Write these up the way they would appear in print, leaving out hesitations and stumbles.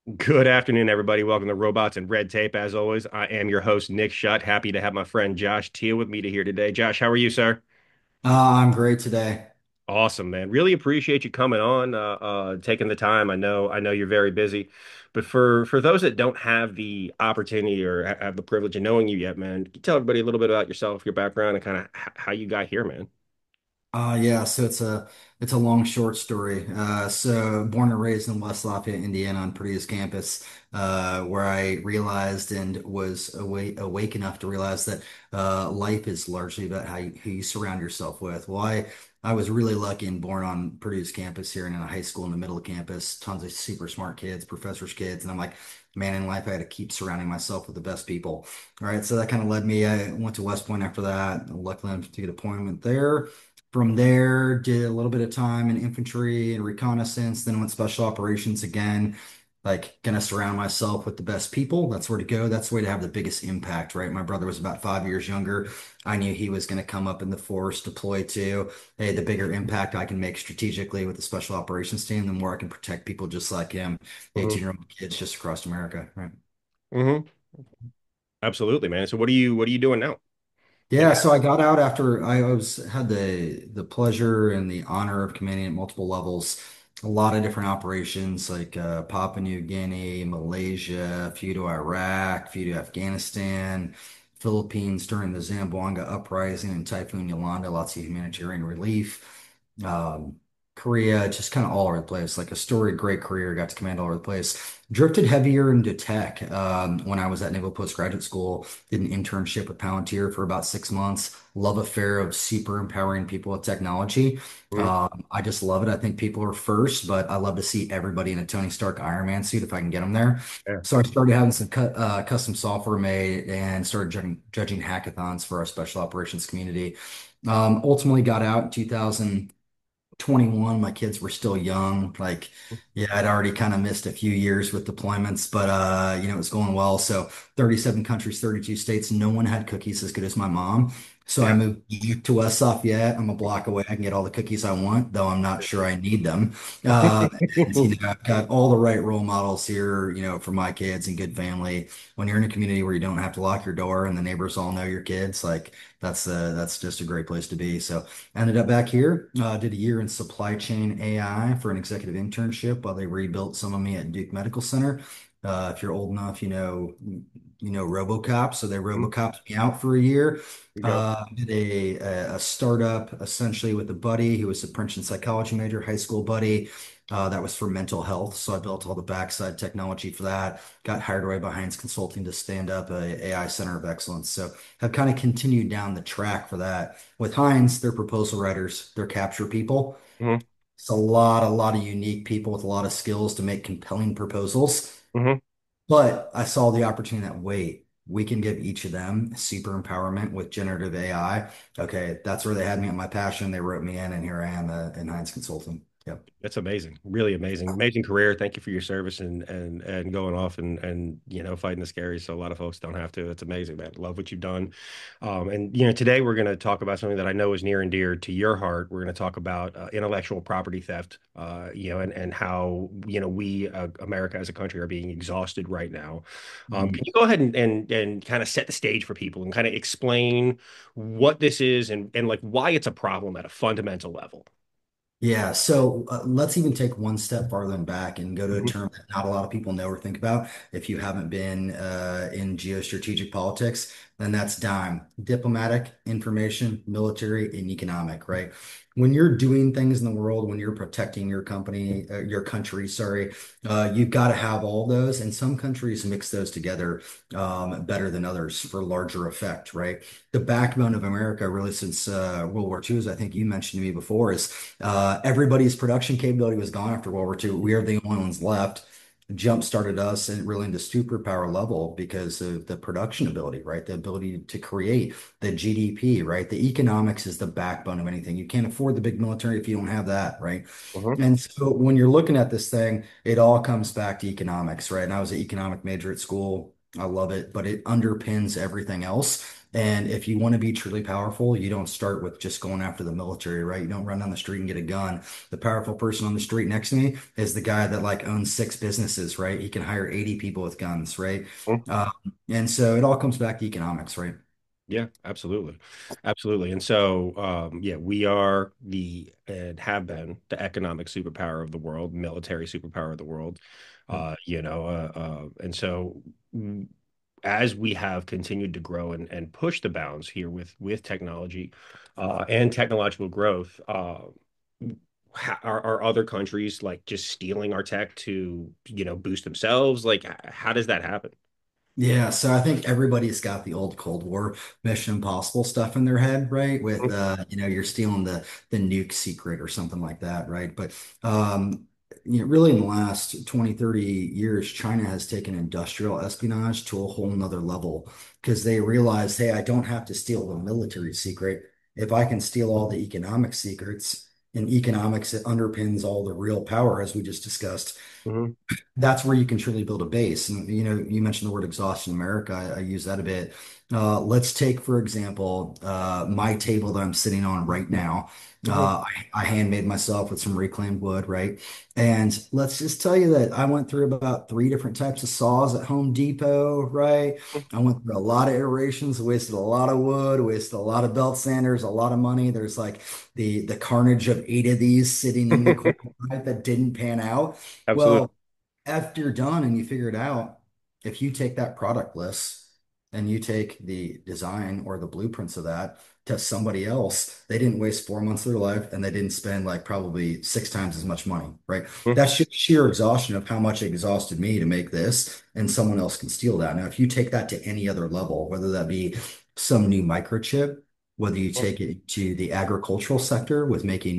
Good afternoon, everybody. Welcome to Robots and Red Tape. As always, I am your host, Nick Shutt. Happy to have my friend Josh Teal with me to here today. Josh, how are you, sir? I'm great today. Awesome, man. Really appreciate you coming on, taking the time. I know you're very busy, but for those that don't have the opportunity or have the privilege of knowing you yet, man, can you tell everybody a little bit about yourself, your background, and kind of how you got here, man? Yeah, so it's a long short story. So born and raised in West Lafayette, Indiana, on Purdue's campus, where I realized and was awake enough to realize that life is largely about who you surround yourself with. I was really lucky and born on Purdue's campus here and in a high school in the middle of campus, tons of super smart kids, professors' kids, and I'm like, man, in life I had to keep surrounding myself with the best people. All right, so that kind of led me. I went to West Point after that. Luckily, enough to get an appointment there. From there, did a little bit of time in infantry and reconnaissance, then went special operations again. Like, gonna surround myself with the best people. That's where to go. That's the way to have the biggest impact, right? My brother was about 5 years younger. I knew he was gonna come up in the force, deploy to. Hey, the bigger impact I can make strategically with the special operations team, the more I can protect people just like him, Hmm 18-year-old kids just across America, right? hmm Absolutely, man. So what are you doing now? Yeah, so I got out after I was had the pleasure and the honor of commanding at multiple levels, a lot of different operations like Papua New Guinea, Malaysia, a few to Iraq, a few to Afghanistan, Philippines during the Zamboanga uprising and Typhoon Yolanda, lots of humanitarian relief. Um, Korea, just kind of all over the place, like a storied great career, got to command all over the place. Drifted heavier into tech when I was at Naval Postgraduate School. Did an internship with Palantir for about 6 months. Love affair of super empowering people with technology. Hmm I just love it. I think people are first, but I love to see everybody in a Tony Stark Iron Man suit if I can get them there. Yeah. So I started having some custom software made and started judging hackathons for our special operations community. Ultimately got out in 2021. My kids were still young. Like, yeah, I'd already kind of missed a few years with deployments, but it was going well. So 37 countries, 32 states, no one had cookies as good as my mom. So I Yeah. moved to West Lafayette. I'm a block away. I can get all the cookies I want, though I'm not sure I need them. I've got all the right role models here, for my kids and good family. When you're in a community where you don't have to lock your door and the neighbors all know your kids, like that's just a great place to be. So ended up back here, did a year in supply chain AI for an executive internship while they rebuilt some of me at Duke Medical Center. If you're old enough, you know RoboCop. So they Mhm. RoboCoped me out for a year. You go. Did a startup essentially with a buddy who was a Princeton psychology major, high school buddy. That was for mental health. So I built all the backside technology for that. Got hired away by Heinz Consulting to stand up a AI center of excellence. So have kind of continued down the track for that. With Heinz, they're proposal writers, they're capture people. hmm It's a lot of unique people with a lot of skills to make compelling proposals. hmm But I saw the opportunity that, wait, we can give each of them super empowerment with generative AI. Okay, that's where they had me at my passion. They wrote me in, and here I am in Heinz Consulting. Yep. That's amazing. Really amazing. Amazing career. Thank you for your service and going off and fighting the scary so a lot of folks don't have to. That's amazing, man. Love what you've done. And today we're going to talk about something that I know is near and dear to your heart. We're going to talk about intellectual property theft, and how, we America as a country are being exhausted right now. Can Mhm. you go ahead and kind of set the stage for people and kind of explain what this is and like why it's a problem at a fundamental level? Yeah, so let's even take one step farther and back and go to a Mhm. term that not a lot of people know or think about. If you haven't been in geostrategic politics, then that's DIME, diplomatic, information, military, and economic, right? When you're doing things in the world, when you're protecting your company, your country, sorry, you've got to have all those. And some countries mix those together better than others for larger effect, right? The backbone of America, really, since World War II, as I think you mentioned to me before, is everybody's production capability was gone after World War II. We are the only ones left. Jump started us and really into superpower level because of the production ability, right? The ability to create the GDP, right? The economics is the backbone of anything. You can't afford the big military if you don't have that, right? Mhm. And so when you're looking at this thing, it all comes back to economics, right? And I was an economic major at school. I love it, but it underpins everything else. And if you want to be truly powerful, you don't start with just going after the military, right? You don't run down the street and get a gun. The powerful person on the street next to me is the guy that like owns six businesses, right? He can hire 80 people with guns, right? Mhm. Um, and so it all comes back to economics, right? Yeah, absolutely. Absolutely. And so, yeah, we are and have been the economic superpower of the world, military superpower of the world. And so as we have continued to grow and push the bounds here with technology and technological growth, are other countries like just stealing our tech to, boost themselves? Like, how does that happen? Yeah, so I think everybody's got the old Cold War Mission Impossible stuff in their head, right? With you're stealing the nuke secret or something like that, right? But really in the last 20, 30 years, China has taken industrial espionage to a whole nother level because they realized, hey, I don't have to steal the military secret. If I can steal all the economic secrets, and economics, it underpins all the real power, as we just discussed, Mhm. that's where you can truly build a base. And you mentioned the word exhaustion in America. I use that a bit. Let's take, for example, my table that I'm sitting on right now. Mhm. I handmade myself with some reclaimed wood, right? And let's just tell you that I went through about three different types of saws at Home Depot, right? I went through a lot of iterations, wasted a lot of wood, wasted a lot of belt sanders, a lot of money. There's like the carnage of eight of these sitting in the corner right, that didn't pan out. Absolutely. Well, after you're done and you figure it out, if you take that product list and you take the design or the blueprints of that to somebody else, they didn't waste 4 months of their life and they didn't spend like probably six times as much money, right? Mhm. That's just sheer exhaustion of how much it exhausted me to make this, and someone else can steal that. Now, if you take that to any other level, whether that be some new microchip, whether you take it to the agricultural sector with making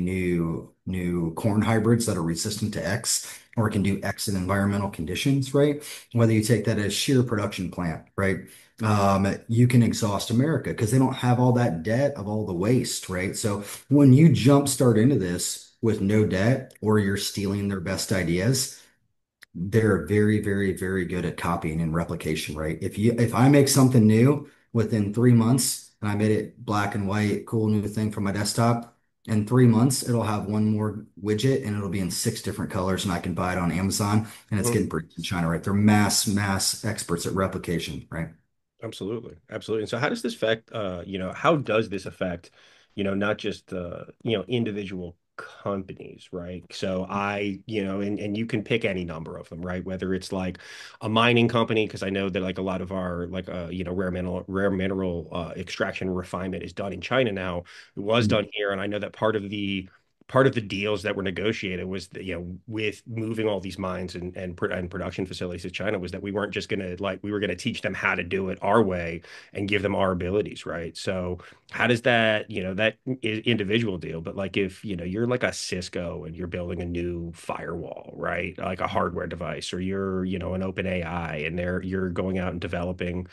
new corn hybrids that are resistant to X, or it can do X in environmental conditions, right? Whether you take that as sheer production plant, right? You can exhaust America because they don't have all that debt of all the waste, right? So when you jumpstart into this with no debt or you're stealing their best ideas, they're very, very, very good at copying and replication, right? If I make something new within 3 months and I made it black and white, cool new thing for my desktop, in 3 months it'll have one more widget and it'll be in six different colors and I can buy it on Amazon and it's Mhm. getting produced in China, right? They're mass experts at replication, right? Absolutely. Absolutely. And so how does this affect, how does this affect, not just individual companies, right? So and you can pick any number of them, right? Whether it's like a mining company, because I know that like a lot of our like rare mineral extraction and refinement is done in China now. It was done here, and I know that part of the deals that were negotiated was that, with moving all these mines and production facilities to China was that we weren't just gonna like we were gonna teach them how to do it our way and give them our abilities, right? So how does that individual deal, but like if you're like a Cisco and you're building a new firewall, right? Like a hardware device, or you're an open AI and you're going out and developing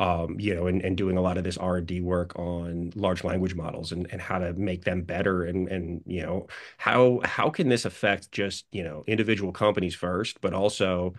and doing a lot of this R&D work on large language models and how to make them better and how can this affect just individual companies first, but also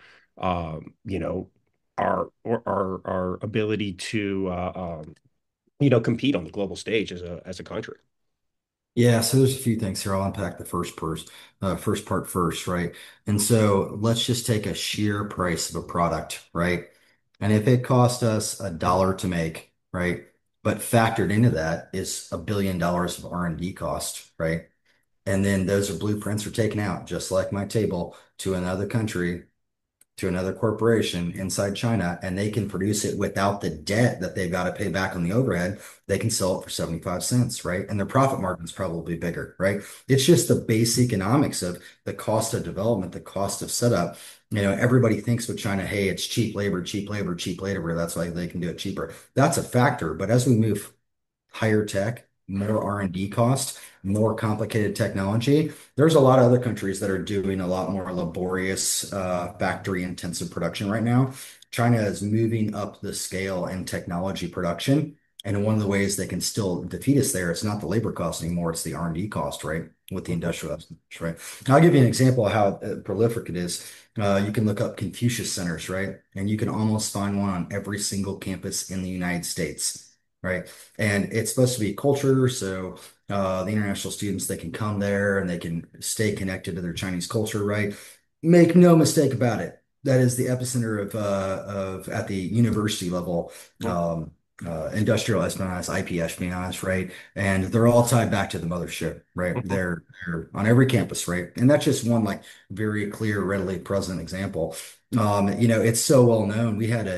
our ability to compete on the global stage as a country. Yeah, so there's a few things here. I'll unpack the first part first, right? And so let's just take a sheer price of a product, right? And if it cost us $1 to make, right? But factored into that is $1 billion of R&D cost, right? And then those are blueprints are taken out, just like my table, to another country, to another corporation inside China, and they can produce it without the debt that they've got to pay back on the overhead. They can sell it for 75 cents, right? And their profit margin is probably bigger, right? It's just the base economics of the cost of development, the cost of setup. Everybody thinks with China, hey, it's cheap labor, cheap labor, cheap labor. That's why they can do it cheaper. That's a factor. But as we move higher tech, more R&D cost, more complicated technology. There's a lot of other countries that are doing a lot more laborious factory intensive production right now. China is moving up the scale in technology production. And one of the ways they can still defeat us there, it's not the labor cost anymore, it's the R&D cost, right? With the Mhm. industrial, right? I'll give you an example of how prolific it is. You can look up Confucius centers, right? And you can almost find one on every single campus in the United States. right? And it's supposed to be culture, so the international students they can come there and they can stay connected to their Chinese culture, right? Make no mistake about it. That is the epicenter of at the university level, um, industrial espionage, IP espionage, right? And they're all tied back to the mothership, right? Mhm. They're on every campus, right? And that's just one like very clear, readily present example. It's so well known.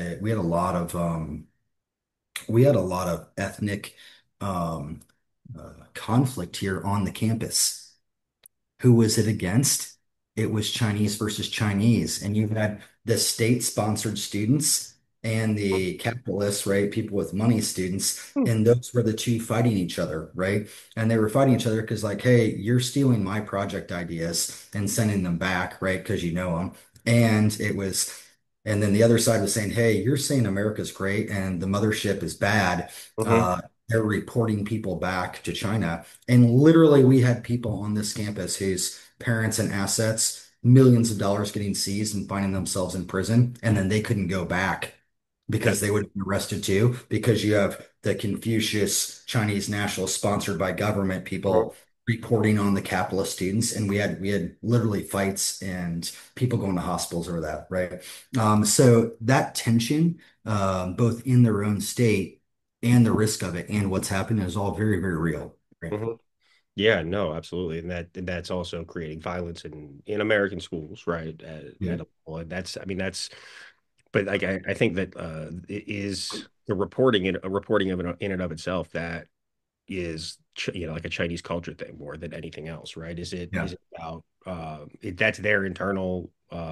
We had a lot of ethnic um, conflict here on the campus. Who was it against? It was Chinese versus Chinese. And you had the state-sponsored students and the capitalists, right? People with money students. Mhm. And those were the two fighting each other, right? And they were fighting each other because, like, hey, you're stealing my project ideas and sending them back, right? Because you know them. And it was, and then the other side was saying, hey, you're saying America's great and the mothership is bad. Mhm. They're reporting people back to China. And literally, we had people on this campus whose parents and assets, millions of dollars getting seized and finding themselves in prison. And then they couldn't go back because That, they would have been arrested too, because you have the Confucius Chinese nationalists sponsored by government mhm. people reporting on the capitalist students. And we had literally fights and people going to hospitals over that, right? So that tension, both in their own state and the risk of it and what's happening is all very, very real. Right. Mhm. Yeah, no, absolutely, and that's also creating violence in American schools, right? Yeah. At a level. And that's, I mean, that's, but like I think that it is the reporting a reporting of it in and of itself that is like a Chinese culture thing more than anything else, right? Yeah. Is it about that's their internal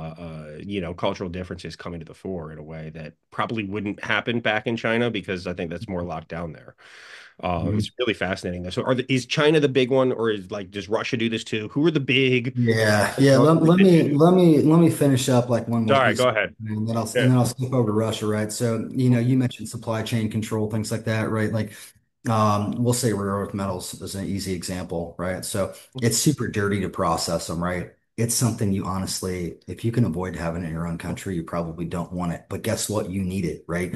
cultural differences coming to the fore in a way that probably wouldn't happen back in China because I think that's more locked down there. Mhm. It's really fascinating though. So is China the big one, or is like does Russia do this too? Who are the big Yeah, yeah. Let me finish up like one more Sorry, piece, go ahead. and then I'll and Yeah. then I'll skip over to Russia, right? So you mentioned supply chain control, things like that, right? Like, we'll say rare earth metals is an easy example, right? So it's super dirty to process them, right? It's something you honestly, if you can avoid having it in your own country, you probably don't want it. But guess what? You need it, right?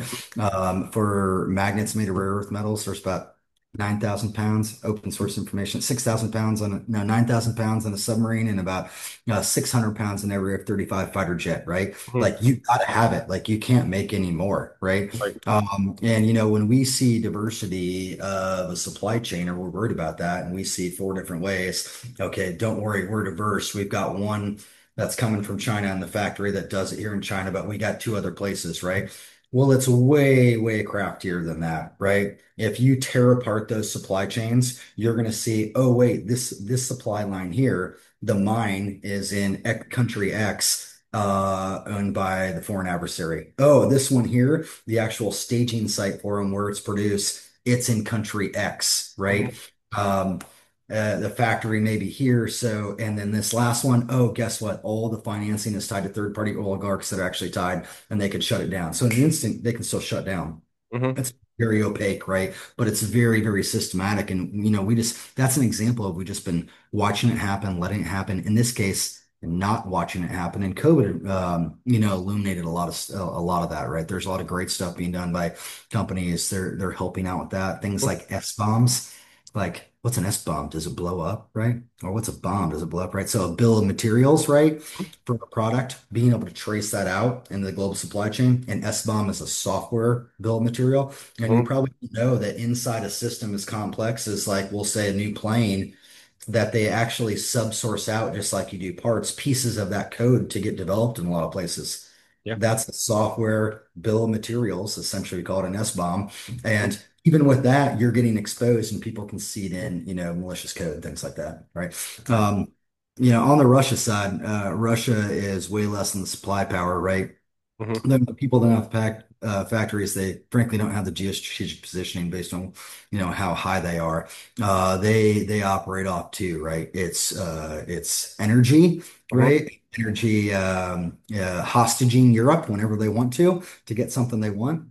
For magnets made of rare earth metals, there's about 9,000 pounds, open source information, 6,000 pounds on no, 9,000 pounds on a submarine and about 600 pounds in every F-35 fighter jet, right? Mhm. Like you got to have it. Like you can't make any more, right? Right. And when we see diversity of a supply chain, or we're worried about that, and we see four different ways, okay, don't worry, we're diverse. We've got one that's coming from China in the factory that does it here in China, but we got two other places, right? Well, it's way, way craftier than that, right? If you tear apart those supply chains, you're going to see, oh, wait, this supply line here, the mine is in country X, owned by the foreign adversary. Oh, this one here, the actual staging site for them where it's produced, it's in country X, right? Mhm. Um, the factory may be here. So, and then this last one, oh, guess what? All the financing is tied to third-party oligarchs that are actually tied, and they could shut it down. So in an instant, they can still shut down. Mhm. It's very opaque, right? But it's very, very systematic. And, that's an example of we've just been watching it happen, letting it happen. In this case, not watching it happen. And COVID, illuminated a lot of that, right? There's a lot of great stuff being done by companies. They're helping out with that. Things like S-bombs, like what's an S-bomb? Does it blow up, right? Or what's a bomb? Does it blow up, right? So a bill of materials, right? For a product, being able to trace that out in the global supply chain. And SBOM is a software bill of material. And you Mhm. probably know that inside a system as complex as like we'll say a new plane, that they actually subsource out just like you do parts, pieces of that code to get developed in a lot of places. Yeah. That's the software bill of materials, essentially we call it an SBOM. And even with that, you're getting exposed and people can see it in, malicious code, things like that, right? On the Russia side, Russia is way less than the supply power, right? Mhm. The people that have factories, they frankly don't have the geostrategic positioning based on, how high they are. They operate off too, right? It's energy, Mhm. right? Energy hostaging Europe whenever they want to get something they want.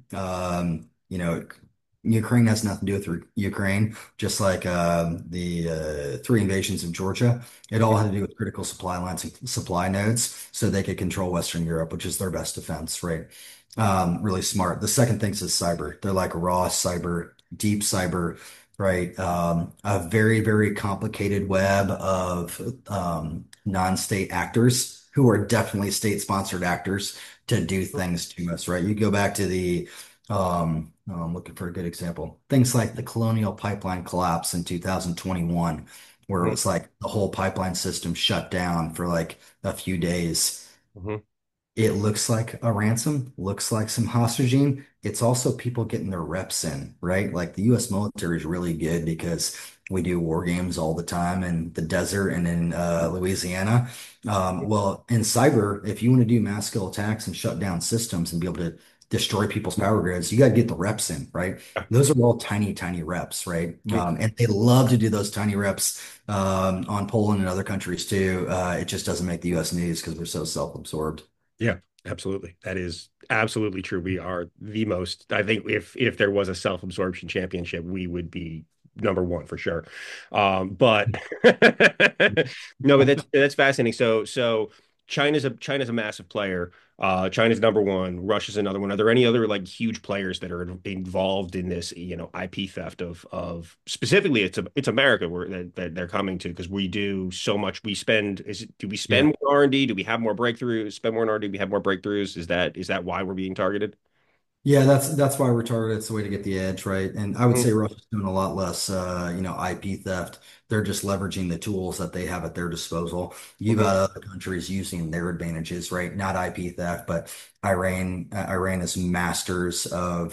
Ukraine has nothing to do with Ukraine, just like the three invasions of Georgia. It all had to do with critical supply lines and supply nodes so they could control Western Europe, which is their best defense, right? Really smart. The second thing is cyber. They're like raw cyber deep cyber, right? A very, very complicated web of non-state actors who are definitely state-sponsored actors to do things to us, right? You go back to I'm looking for a good example. Things like the Colonial Pipeline collapse in 2021, where it Mhm. was like the whole pipeline system shut down for like a few days. Mhm. It looks like a ransom, looks like some hostage. It's also people getting their reps in, right? Like the US military is really good because we do war games all the time in the desert and in Louisiana. Well, in cyber, if you want to do mass scale attacks and shut down systems and be able to destroy people's power grids, you got to get the reps in, right? Yeah. Those are all tiny, tiny reps, right? Mhm. And they love to do those tiny reps on Poland and other countries too. It just doesn't make the US news because we're so self-absorbed. Yeah, absolutely. That is absolutely true. We are the most, I think if there was a self-absorption championship, we would be number one for sure. But no, but that's fascinating. So China's a massive player. China's number one. Russia's another one. Are there any other like huge players that are involved in this, IP theft of specifically it's America where that they're coming to because we do so much. Do we spend Yeah. more R&D? Do we have more breakthroughs? Spend more on R&D? Do we have more breakthroughs? Is that why we're being targeted? Yeah, that's why we're targeted. It's the way to get the edge, right? And I would Mhm. say Russia's doing a lot less, IP theft. They're just leveraging the tools that they have at their disposal. You've Mhm. got other countries using their advantages, right? Not IP theft, but Iran is masters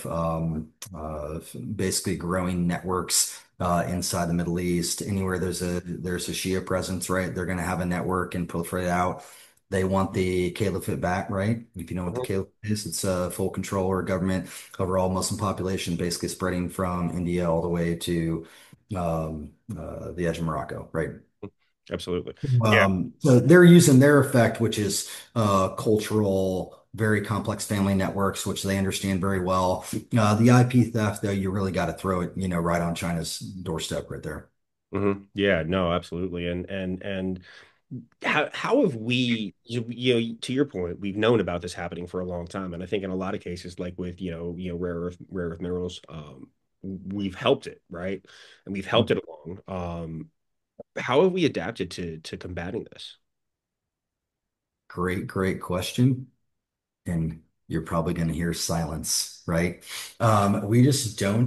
of basically growing networks inside the Middle East. Anywhere there's a Shia presence, right? They're going to have a network and proliferate out. They want the caliphate back, right? If you know what the Mhm. caliphate is, it's full control or government over all Muslim population, basically spreading from India all the way to the edge of Morocco, right? Absolutely. Yeah. So they're using their effect, which is cultural, very complex family networks, which they understand very well. The IP theft, though, you really got to throw it, right on China's doorstep right there. Yeah, no, absolutely. And how have we, to your point, we've known about this happening for a long time, and I think in a lot of cases, like with rare earth minerals, we've helped it, right? And we've helped it along. How have we adapted to combating this? Great, great question. And you're probably going to hear silence, right? We just don't.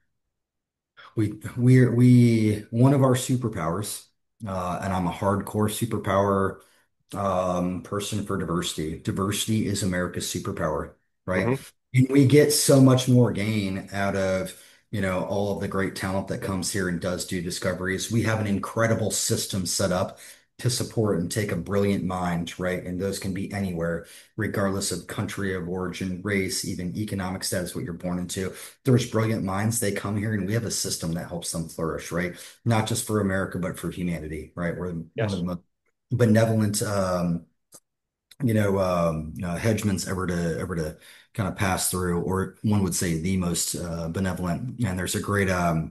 One of our superpowers, and I'm a hardcore superpower person for diversity. Diversity is America's superpower, right? Hmm. And we get so much more gain out of, all of the great talent that comes here and does do discoveries. We have an incredible system set up to support and take a brilliant mind, right? And those can be anywhere, regardless of country of origin, race, even economic status, what you're born into. There's brilliant minds. They come here and we have a system that helps them flourish, right? Not just for America, but for humanity, right? We're one of Yes. the most benevolent hegemons ever to kind of pass through, or one would say the most benevolent. And there's a great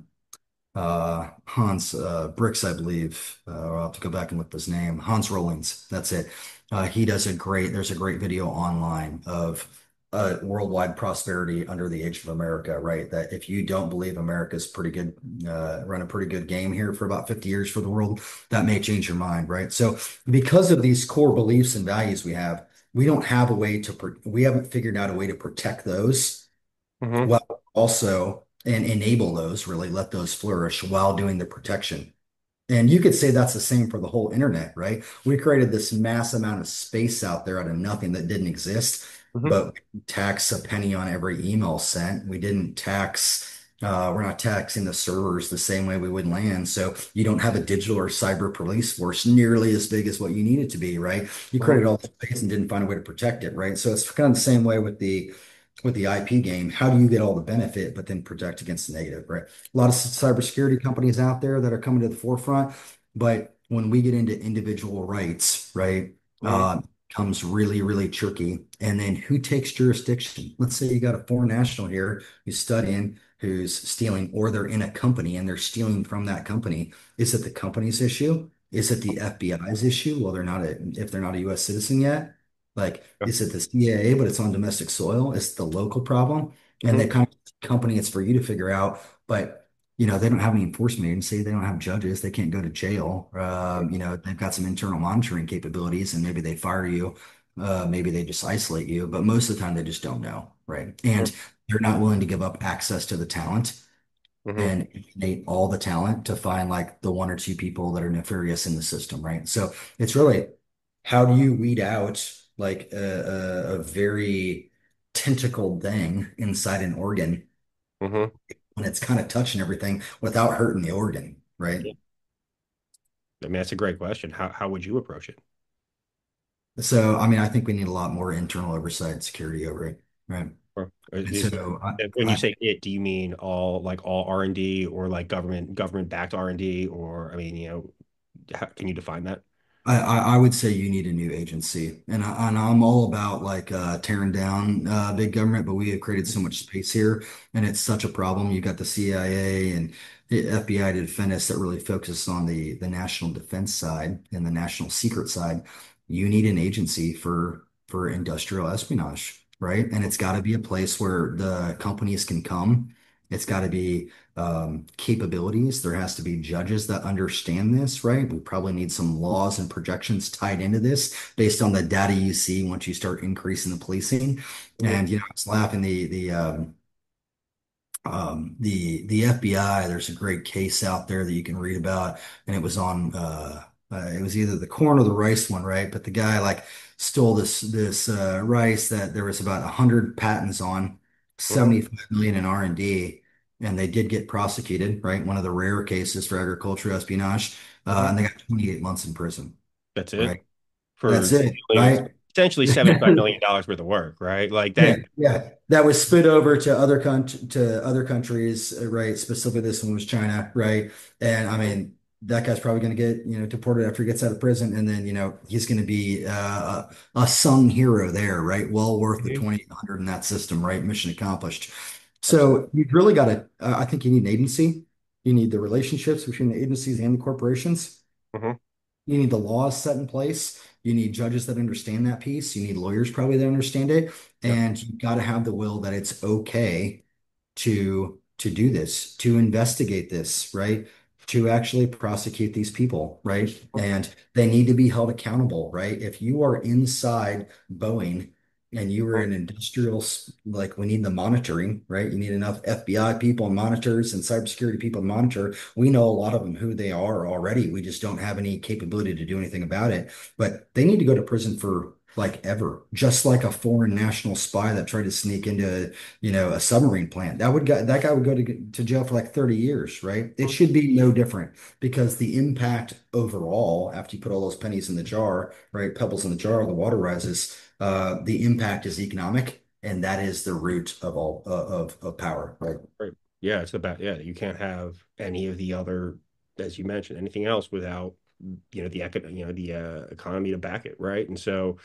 Hans Brix, I believe. I'll have to go back and look his name. Hans Rollins, that's it. There's a great video online of worldwide prosperity under the age of America, right? That if you don't believe America's pretty good, run a pretty good game here for about 50 years for the world, that may change your mind, right? So because of these core beliefs and values we don't have a way we haven't figured out a way to protect those Hmm. well also and enable those, really let those flourish while doing the protection. And you could say that's the same for the whole internet, right? We created this mass amount of space out there out of nothing that didn't exist, Hmm. but we didn't tax a penny on every email sent. We're not taxing the servers the same way we would land. So you don't have a digital or cyber police force nearly as big as what you need it to be, right? You Hmm. created all the space and didn't find a way to protect it, right? So it's kind of the same way with the IP game. How do you get all the benefit, but then protect against the negative, right? A lot of cybersecurity companies out there that are coming to the forefront, but when we get into individual rights, right, Hmm. comes really, really tricky. And then who takes jurisdiction? Let's say you got a foreign national here who's studying, who's stealing, or they're in a company and they're stealing from that company. Is it the company's issue? Is it the FBI's issue? Well, if they're not a U.S. citizen yet. Like, is it the CIA, but it's on domestic soil? Is it the local problem? And Hmm. the kind of company it's for you to figure out. But, they don't have any enforcement agency. They don't have judges. They can't go to jail. They've got some internal monitoring capabilities and maybe they fire you. Maybe they just isolate you. But most of the time, they just don't know. Right. And they're not willing to give up access to the talent Hmm. and eliminate all the talent to find like the one or two people that are nefarious in the system, right? So it's really how do you weed out like a very tentacled thing inside an organ Hmm. when it's kind of touching everything without hurting the organ, right? I mean, that's a great question. How would you approach it? So, I mean, I think we need a lot more internal oversight and security over it, right? Or And is so when you I, say it, do you mean all R&D or like government backed R&D, or I mean, can you define that? I would say you need a new agency, and I'm all about like tearing down big government, but we have created so much space here, and it's such a problem. You got the CIA and the FBI to defend us that really focus on the national defense side and the national secret side. You need an agency for industrial espionage, right? And it's got to be a place where the companies can come. It's got to be capabilities. There has to be judges that understand this, right? We probably need some laws and projections tied into this based on the data you see once you start increasing the policing. Hmm. And I was laughing the FBI, there's a great case out there that you can read about, and it was on it was either the corn or the rice one, right? But the guy like stole this rice that there was about 100 patents on, Hmm. 75 million in R&D, and they did get prosecuted, right? One of the rare cases for agricultural espionage, Hmm. and they got 28 months in prison, That's it right? for That's it, stealing right? essentially $75 million worth of work, right? Like that. Yeah, yeah. That was split over to other countries, right? Specifically, this one was China, right? And I mean, that guy's probably going to get, deported after he gets out of prison, and then, he's going to be a sung hero there, right? Well worth the Mhm. 2,800 in that system, right? Mission accomplished. Absolutely. So you've really got to, I think you need an agency. You need the relationships between the agencies and the corporations. Hmm. You need the laws set in place. You need judges that understand that piece. You need lawyers probably that understand it. Yep. And you've got to have the will that it's okay to do this, to investigate this, right? To actually prosecute these people, right? And they need to be held accountable, right? If you are inside Boeing and you were Mhm. in industrial, like we need the monitoring, right? You need enough FBI people and monitors and cybersecurity people to monitor. We know a lot of them who they are already. We just don't have any capability to do anything about it. But they need to go to prison for like ever, just like a foreign national spy that tried to sneak into a submarine plant. That guy would go to jail for like 30 years, right? It should be no different because the impact overall, after you put all those pennies in the jar, right? Pebbles in the jar, the water rises. The impact is economic, and that is the root of all of power, right? Right. Yeah, it's about you can't have any of the other, as you mentioned, anything else without the economy to back it, right? And so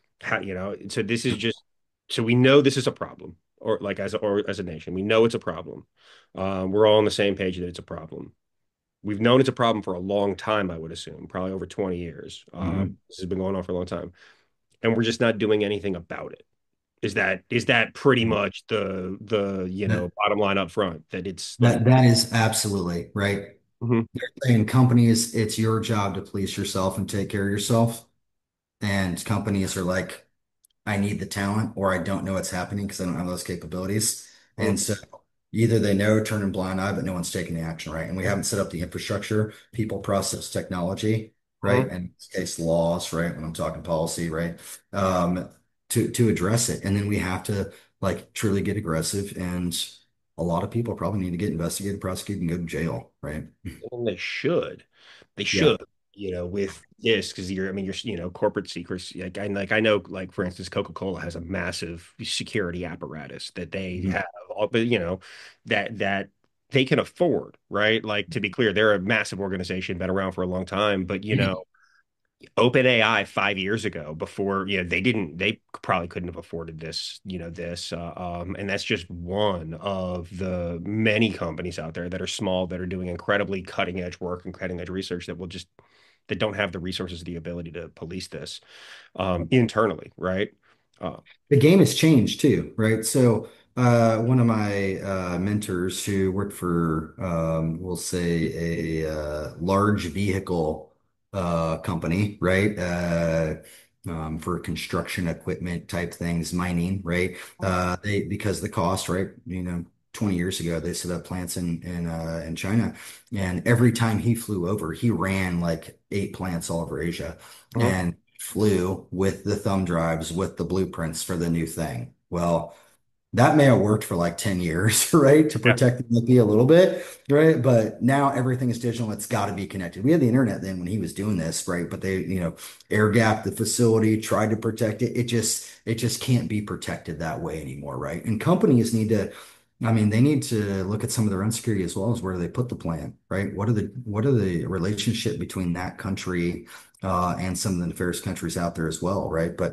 so this is just so we know this is a problem, or like as a nation, we know it's a problem. We're all on the same page that it's a problem. We've known it's a problem for a long time, I would assume, probably over 20 years. Mhm. This has been going on for a long time, and we're just not doing anything about it. Is that pretty much the That bottom line up front that it's like. that is absolutely right. Mhm. They're saying companies, it's your job to police yourself and take care of yourself. And companies are like, I need the talent or I don't know what's happening because I don't have those capabilities. And Mhm. so either they know, turn a blind eye, but no one's taking the action, right? And we haven't set up the infrastructure, people, process, technology, right? Mhm. And in this case, laws, right? When I'm talking policy, right? Um, to address it. And then we have to like truly get aggressive. And a lot of people probably need to get investigated, prosecuted, and go to jail, right? And they should. They Yeah. should, with this, because I mean, corporate secrets. I know, like, for instance, Coca-Cola has a massive security apparatus that they Mhm. have, but, that they can afford, right? Like, to be clear, they're a massive organization, been around for a long time, but, OpenAI 5 years ago, before, they probably couldn't have afforded and that's just one of the many companies out there that are small, that are doing incredibly cutting edge work and cutting edge research that will just that don't have the resources, the ability to police this internally, right? Uh, The game has changed too, right? So, one of my mentors who worked for, we'll say, a large vehicle company, right? For construction equipment type things, mining, right? They because the cost, right? 20 years ago, they set up plants in China, and every time he flew over, he ran like 8 plants all over Asia, mhm. and flew with the thumb drives with the blueprints for the new thing. Well, that may have worked for like 10 years, right? To Yeah. protect the IP a little bit, right? But now everything is digital. It's got to be connected. We had the internet then when he was doing this, right? But they, air gapped the facility, tried to protect it. It just can't be protected that way anymore, right? And companies need to, I mean, they need to look at some of their insecurity as well as where they put the plant, right? What are the relationship between that country and some of the nefarious countries out there as well, right? But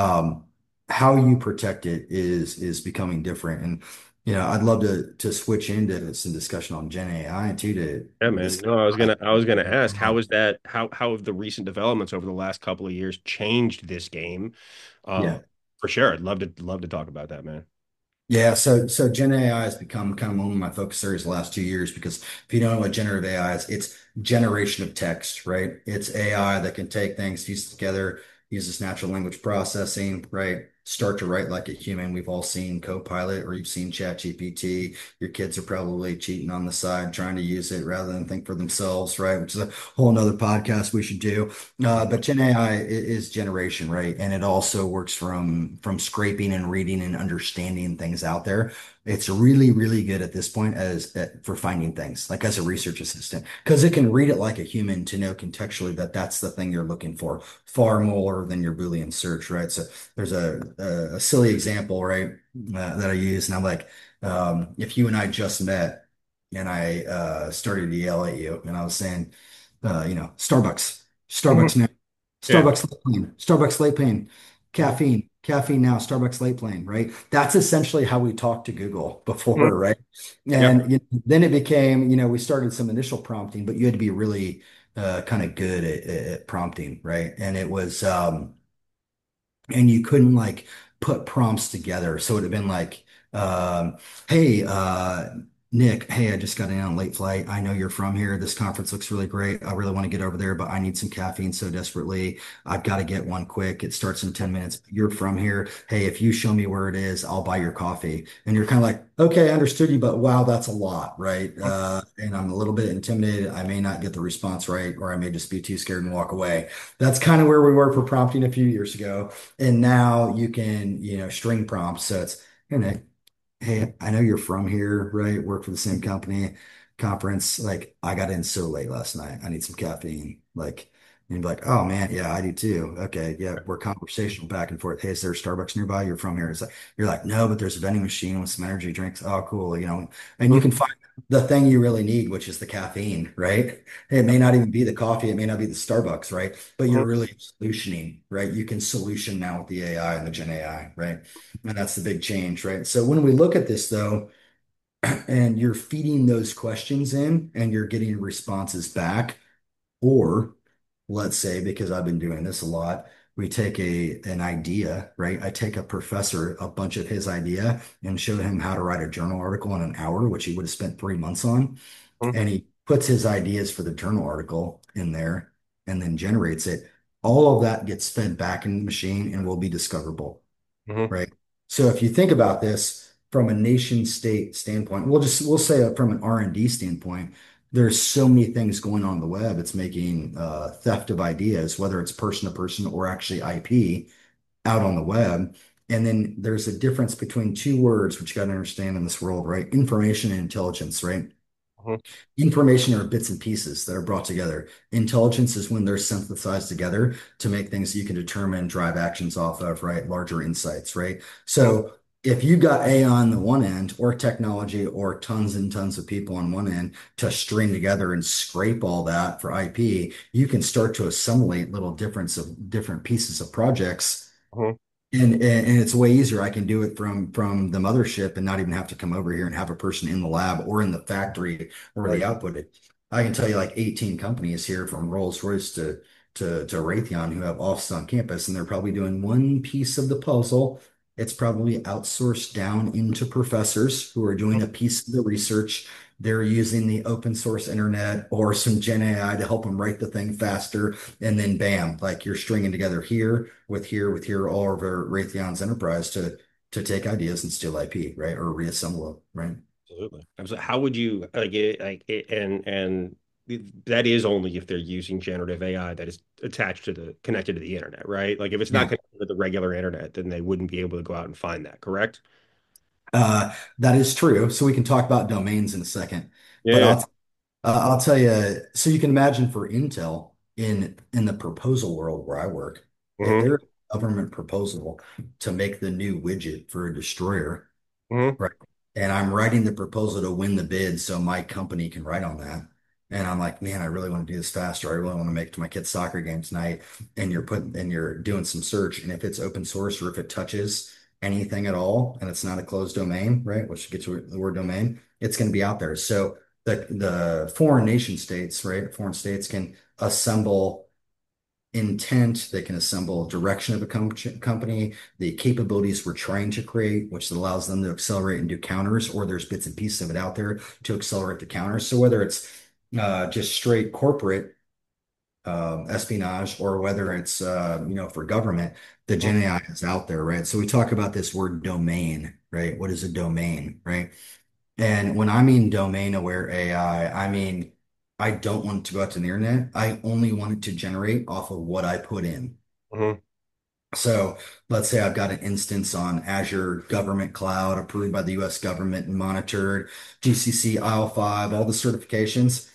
how you protect it is becoming different. And I'd love to switch into some discussion on Gen AI too to Yeah, man. discuss. No, I was gonna ask, how have the recent developments over the last couple of years changed this game? Um, Yeah. for sure. I'd love to talk about that, man. Yeah, so Gen AI has become kind of one of my focus areas the last 2 years because if you don't know what generative AI is, it's generation of text, right? It's AI that can take things, piece it together, uses natural language processing, right? Start to write like a human. We've all seen Copilot or you've seen ChatGPT. Your kids are probably cheating on the side, trying to use it rather than think for themselves, right? Which is a whole nother podcast we should do. But Gen AI is generation, right? And it also works from scraping and reading and understanding things out there. It's really, really good at this point for finding things, like as a research assistant, because it can read it like a human to know contextually that that's the thing you're looking for, far more than your Boolean search, right? So there's a silly example, right, that I use, and I'm like, if you and I just met, and I started to yell at you, and I was saying, Starbucks, Mhm. Starbucks now, Yeah. Starbucks late plane, Starbucks late plane, Mhm. caffeine now, Starbucks late plane, right? That's essentially how we talked to Google Mhm. before, right? Yeah. And then it became, we started some initial prompting, but you had to be really kind of good at prompting, right? And you couldn't like put prompts together. So it would have been like, hey, Nick, hey, I just got in on a late flight. I know you're from here. This conference looks really great. I really want to get over there, but I need some caffeine so desperately. I've got to get one quick. It starts in 10 minutes. You're from here. Hey, if you show me where it is, I'll buy your coffee. And you're kind of like, okay, I understood you, but wow, that's a lot, right? And I'm a little bit intimidated. I may not get the response right, or I may just be too scared and walk away. That's kind of where we were for prompting a few years ago. And now you can, string prompts. So it's, hey, I know you're from here, right? Work for the same company, conference. Like, I got in so late last night. I need some caffeine. Like, and you'd be like, oh man, yeah, I do too. Okay, yeah, we're conversational back and forth. Hey, is there a Starbucks nearby? You're from here. It's like you're like, no, but there's a vending machine with some energy drinks. Oh, cool. And you Mhm. can find the thing you really need, which is the caffeine, right? It may not even be the coffee, it may not be the Starbucks, right? But you're Mhm. really solutioning, right? You can solution now with the AI and the Gen AI, right? And that's the big change, right? So when we look at this though, and you're feeding those questions in and you're getting responses back, or let's say, because I've been doing this a lot, we take an idea, right? I take a professor, a bunch of his idea, and show him how to write a journal article in an hour, which he would have spent 3 months on. Mhm. And he puts his ideas for the journal article in there and then generates it. All of that gets fed back in the machine and will be discoverable, Mhm. right? So if you think about this from a nation state standpoint, we'll say from an R&D standpoint, there's so many things going on the web. It's making theft of ideas, whether it's person to person or actually IP out on the web. And then there's a difference between two words, which you got to understand in this world, right? Information and intelligence, right? Mhm. Information are bits and pieces that are brought together. Intelligence is when they're synthesized together to make things you can determine, drive actions off of, right? Larger insights, right? Mhm. So if you got AI on the one end, or technology, or tons and tons of people on one end to string together and scrape all that for IP, you can start to assimilate little difference of different pieces of projects, Mhm. and it's way easier. I can do it from the mothership and not even have to come over here and have a person in the lab or in the factory where Right. the output is. I can tell you like 18 companies here from Rolls-Royce to Raytheon who have offices on campus, and they're probably doing one piece of the puzzle. It's probably outsourced down into professors who are doing a piece of the research. They're using the open source internet or some Gen AI to help them write the thing faster. And then bam, like you're stringing together here with here, all over Raytheon's enterprise to take ideas and steal IP, right? Or reassemble them, right? Absolutely. How would you and that is only if they're using generative AI that is attached to the connected to the internet, right? Like if it's not Yeah. connected to the regular internet, then they wouldn't be able to go out and find that, correct? That is true. So we can talk about domains in a second, but Yeah. I'll tell you. So you can imagine for Intel in the proposal world where I work, if Hmm. there's a government proposal to make the new widget for a destroyer, Hmm. right? And I'm writing the proposal to win the bid so my company can write on that. And I'm like, man, I really want to do this faster. I really want to make it to my kid's soccer game tonight. And you're doing some search. And if it's open source or if it touches anything at all, and it's not a closed domain, right? Which gets to the word domain, it's going to be out there. So the foreign nation states, right? Foreign states can assemble intent, they can assemble direction of a company, the capabilities we're trying to create, which allows them to accelerate and do counters, or there's bits and pieces of it out there to accelerate the counters. So whether it's just straight corporate espionage or whether it's for government, the Gen AI is out there, right? So we talk about this word domain, right? What is a domain, right? And when I mean domain aware AI, I mean, I don't want it to go out to the internet. I only want it to generate off of what I put in. Hmm. So let's say I've got an instance on Azure Government Cloud approved by the US government and monitored, GCC IL5, all the certifications.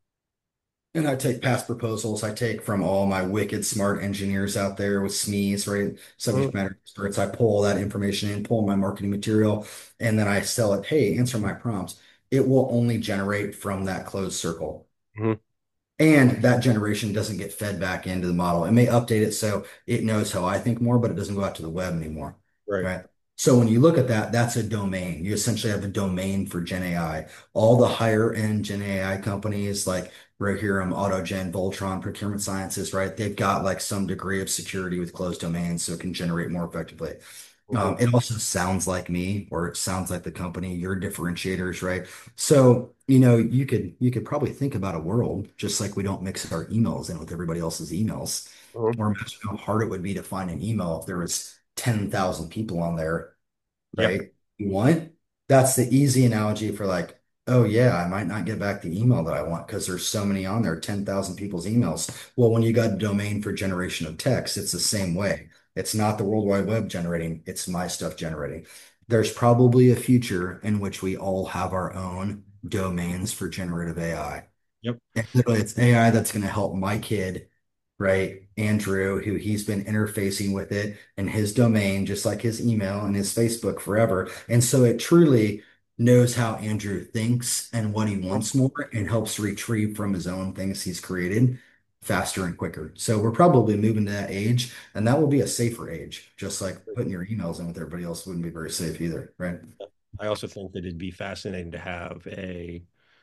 And I take past proposals. I take from all my wicked smart engineers out there with SMEs, right? Subject Hmm. matter experts. I pull that information in, pull my marketing material, and then I sell it. Hey, answer my prompts. It will only generate from that closed circle. Hmm. And that generation doesn't get fed back into the model. It may update it so it knows how I think more, but it doesn't go out to the web anymore. Right. Right. So when you look at that, that's a domain. You essentially have a domain for Gen AI. All the higher end Gen AI companies like Rohirrim, AutoGen, Voltron, Procurement Sciences, right? They've got like some degree of security with closed domains so it can generate more effectively. Hmm. It also sounds like me, or it sounds like the company, your differentiators, right? So, you could probably think about a world just like we don't mix our emails in with everybody else's emails. Hmm. Or imagine how hard it would be to find an email if there was 10,000 people on there, Yep. right? You want? That's the easy analogy for like, oh yeah, I might not get back the email that I want because there's so many on there, 10,000 people's emails. Well, when you got a domain for generation of text, it's the same way. It's not the World Wide Web generating, it's my stuff generating. There's probably a future in which we all have our own domains for generative AI. Yep. And literally, it's AI that's going to help my kid, right? Andrew, who he's been interfacing with it in his domain, just like his email and his Facebook forever. And so it truly knows how Andrew thinks and what he wants more and helps retrieve from his own things he's created faster and quicker. So we're probably moving to that age, and that will be a safer age, just like putting your emails in with everybody else wouldn't be very safe either, right? I also think that it'd be fascinating to have a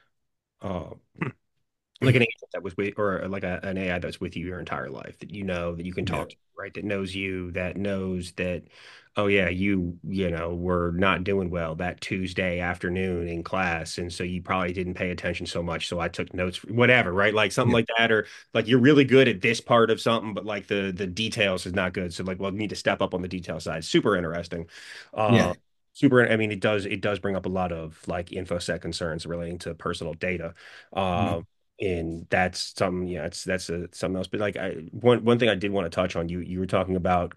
uh, like an agent that was with, or like an AI that's with you your entire life that you know that you can Yeah. talk to, right? That knows you, that knows that, oh yeah, you were not doing well that Tuesday afternoon in class, and so you probably didn't pay attention so much. So I took notes, whatever, right? Like something Yeah. like that, or like you're really good at this part of something, but like the details is not good. So like, well, you need to step up on the detail side. Super interesting. Uh, Yeah. super. I mean, it does bring up a lot of like infosec concerns relating to personal data. Mhm. And that's something, yeah, something else. But like one thing I did want to touch on, you were talking about,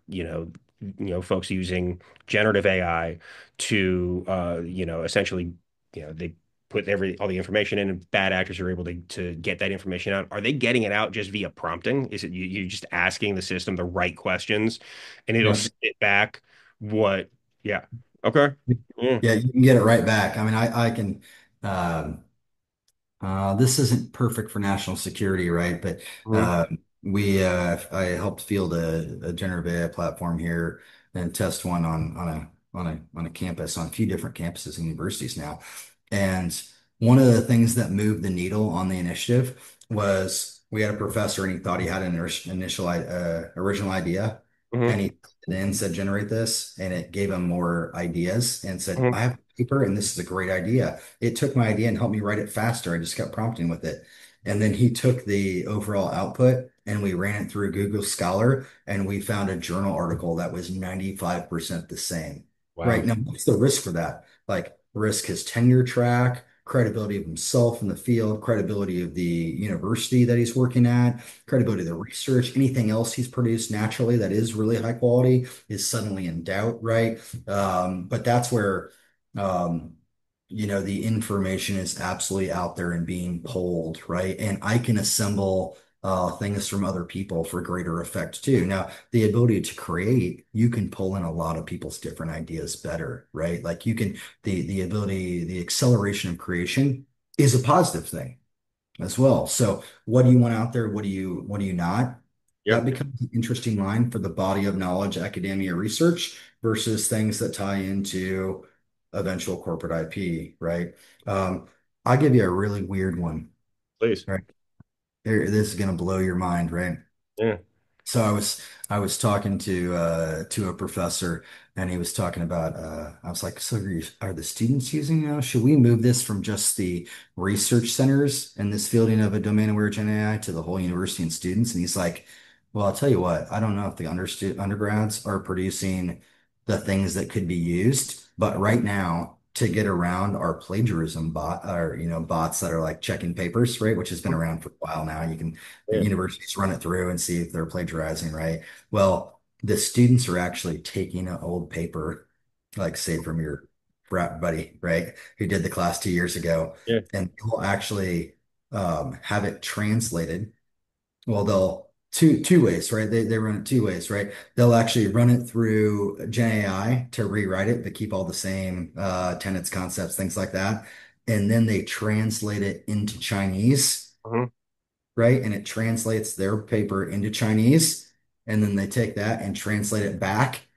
folks using generative AI to essentially, they put all the information in and bad actors are able to get that information out. Are they getting it out just via prompting? Is it you just asking the system the right questions and it'll Yeah. spit back what, yeah. Okay. Yeah. Yeah, you can get it right back. I mean, I can. Um, this isn't perfect for national security, right? But Mhm. I helped field a generative AI platform here and test one on a campus, on a few different campuses and universities now. And one of the things that moved the needle on the initiative was we had a professor and he thought he had an initial original idea, Hmm. and he then said generate this, and it gave him more ideas and said Hmm. I have a paper and this is a great idea. It took my idea and helped me write it faster. I just kept prompting with it, and then he took the overall output and we ran it through Google Scholar, and we found a journal article that was 95% the same. Right Wow. now, what's the risk for that? Like risk his tenure track, credibility of himself in the field, credibility of the university that he's working at, credibility of the research, anything else he's produced naturally that is really high quality is suddenly in doubt, right? But that's where, um, the information is absolutely out there and being pulled, right? And I can assemble things from other people for greater effect too. Now, the ability to create, you can pull in a lot of people's different ideas better, right? Like you can the ability, the acceleration of creation is a positive thing as well. So what do you want out there? What do you not? Yeah. That becomes an interesting line for the body of knowledge, academia research versus things that tie into eventual corporate IP, right? Um, I'll give you a really weird one, Please. right? This is gonna blow your mind, right? Yeah. So I was talking to a professor, and he was talking about I was like, so are the students using now? Should we move this from just the research centers in this fielding of a domain-aware Gen AI to the whole university and students? And he's like, well, I'll tell you what, I don't know if the undergrads are producing the things that could be used, but right now to get around our plagiarism or bots that are like checking papers, right, which has been around for a while now. You can Yeah. universities run it through and see if they're plagiarizing, right? Well, the students are actually taking an old paper, like say from your frat buddy, right, who did the class 2 years ago, Yeah. and they'll actually have it translated. Well, they'll two ways, right? They run it 2 ways, right? They'll actually run it through Gen AI to rewrite it, but keep all the same tenets, concepts, things like that. And then they translate it into Chinese, Hmm. right? And it translates their paper into Chinese. And then they take that and translate it back.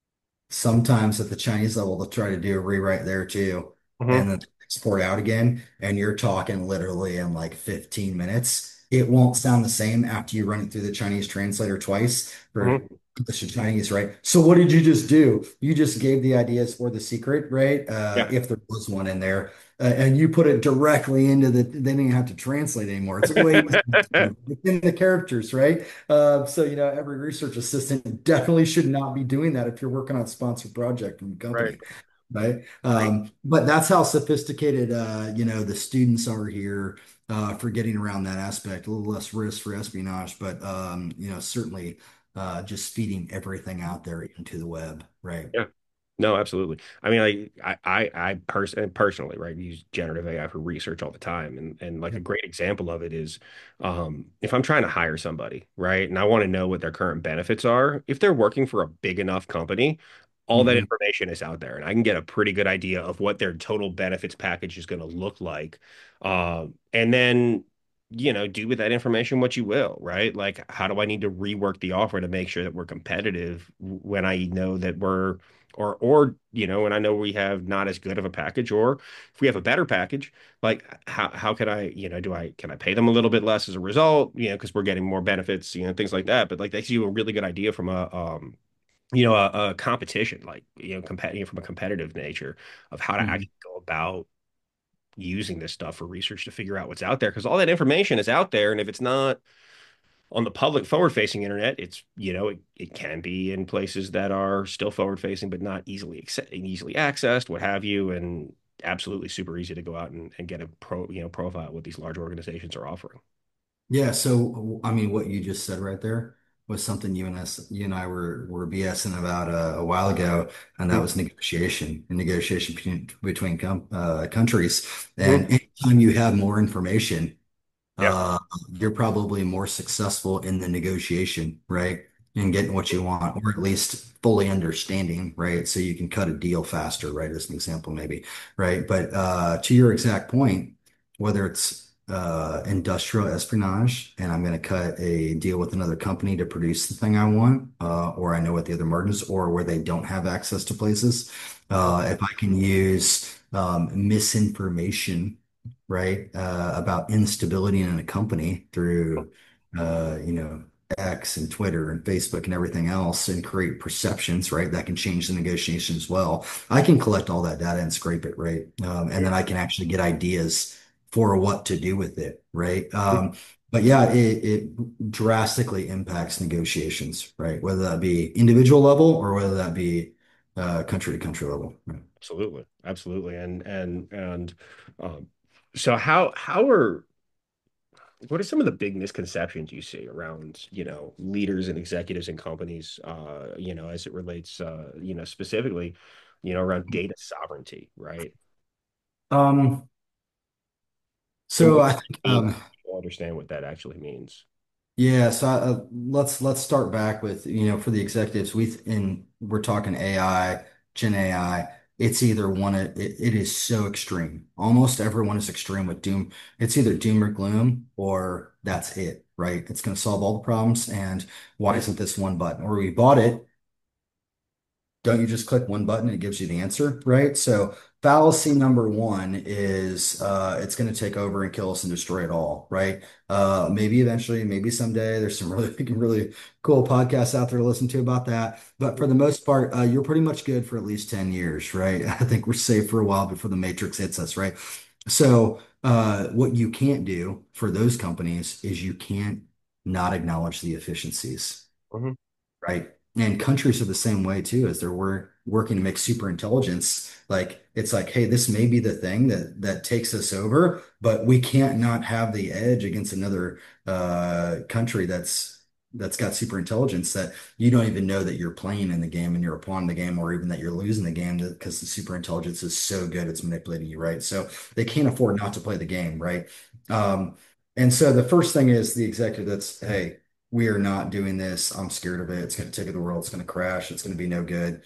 Sometimes at the Chinese level, they'll try to do a rewrite there too, Hmm. and then export out again. And you're talking literally in like 15 minutes. It won't sound the same after you run it through the Chinese translator twice for Hmm. English to Chinese, right? So what did you just do? You just gave the ideas for the secret, right? Yeah. If there was one in there, and you put it directly into the, they didn't have to translate anymore. It's way within the characters, right? So, every research assistant definitely should not be doing that if you're working on a sponsored project from the Right. company, right? Right. But that's how sophisticated, the students are here for getting around that aspect. A little less risk for espionage, but, certainly just feeding everything out there into the web, right? Yeah. No, absolutely. I mean, like personally, right, use generative AI for research all the time, and like a great example of it is, if I'm trying to hire somebody, right, and I want to know what their current benefits are, if they're working for a big enough company, all that Hmm. information is out there, and I can get a pretty good idea of what their total benefits package is going to look like, and then. Do with that information what you will, right? Like, how do I need to rework the offer to make sure that we're competitive when I know that we're or and I know we have not as good of a package, or if we have a better package, like how can I, can I pay them a little bit less as a result, because we're getting more benefits, things like that. But like that gives you a really good idea from a competition, like, competing from a competitive nature of how to Hmm. actually go about using this stuff for research to figure out what's out there, because all that information is out there, and if it's not on the public forward-facing internet, it's it can be in places that are still forward-facing but not easily accessed, what have you, and absolutely super easy to go out and get a profile what these large organizations are offering. Yeah, so I mean, what you just said right there was something you and I were BSing about a while ago, and that Mhm. was negotiation between countries. Mhm. And anytime you have more information, Yeah. uh, you're probably more successful in the negotiation, right? And getting what you want, or at least fully understanding, right? So you can cut a deal faster, right? As an example, maybe, right? But to your exact point, whether it's industrial espionage and I'm going to cut a deal with another company to produce the thing I want, or I know what the other margins, or where they don't have access to places, if I can use misinformation right? About instability in a company through, X and Twitter and Facebook and everything else and create perceptions, right? That can change the negotiation as well. I can collect all that data and scrape it, right? And then I can actually get ideas for what to do with it, right? But yeah, it drastically impacts negotiations, right? Whether that be individual level or whether that be country to country level. Right? Absolutely, absolutely, and um, so how are what are some of the big misconceptions you see around, leaders and executives in companies, as it relates, specifically, around data sovereignty, right? Um, And so what I does think it mean? People understand what that actually means. yeah, so let's start back with, for the executives, we're talking AI, Gen AI. It's either one, it is so extreme. Almost everyone is extreme with doom. It's either doom or gloom or that's it, right? It's going to solve all the problems. And why isn't this one button? Or we bought it, don't you just click one button and it gives you the answer, right? So fallacy number one is it's going to take over and kill us and destroy it all, right? Maybe eventually, maybe someday. There's some really really cool podcasts out there to listen to about that. But for the most part, you're pretty much good for at least 10 years, right? I think we're safe for a while before the Matrix hits us, right? So what you can't do for those companies is you can't not acknowledge the efficiencies, Mhm. right? And countries are the same way too, as they're working to make super intelligence. Like it's like, hey, this may be the thing that takes us over, but we can't not have the edge against another country that's got super intelligence that you don't even know that you're playing in the game and you're a pawn in the game, or even that you're losing the game because the super intelligence is so good it's manipulating you, right? So they can't afford not to play the game, right? Um, and so the first thing is the executive that's, hey, we are not doing this. I'm scared of it. It's going to take the world. It's going to crash. It's going to be no good.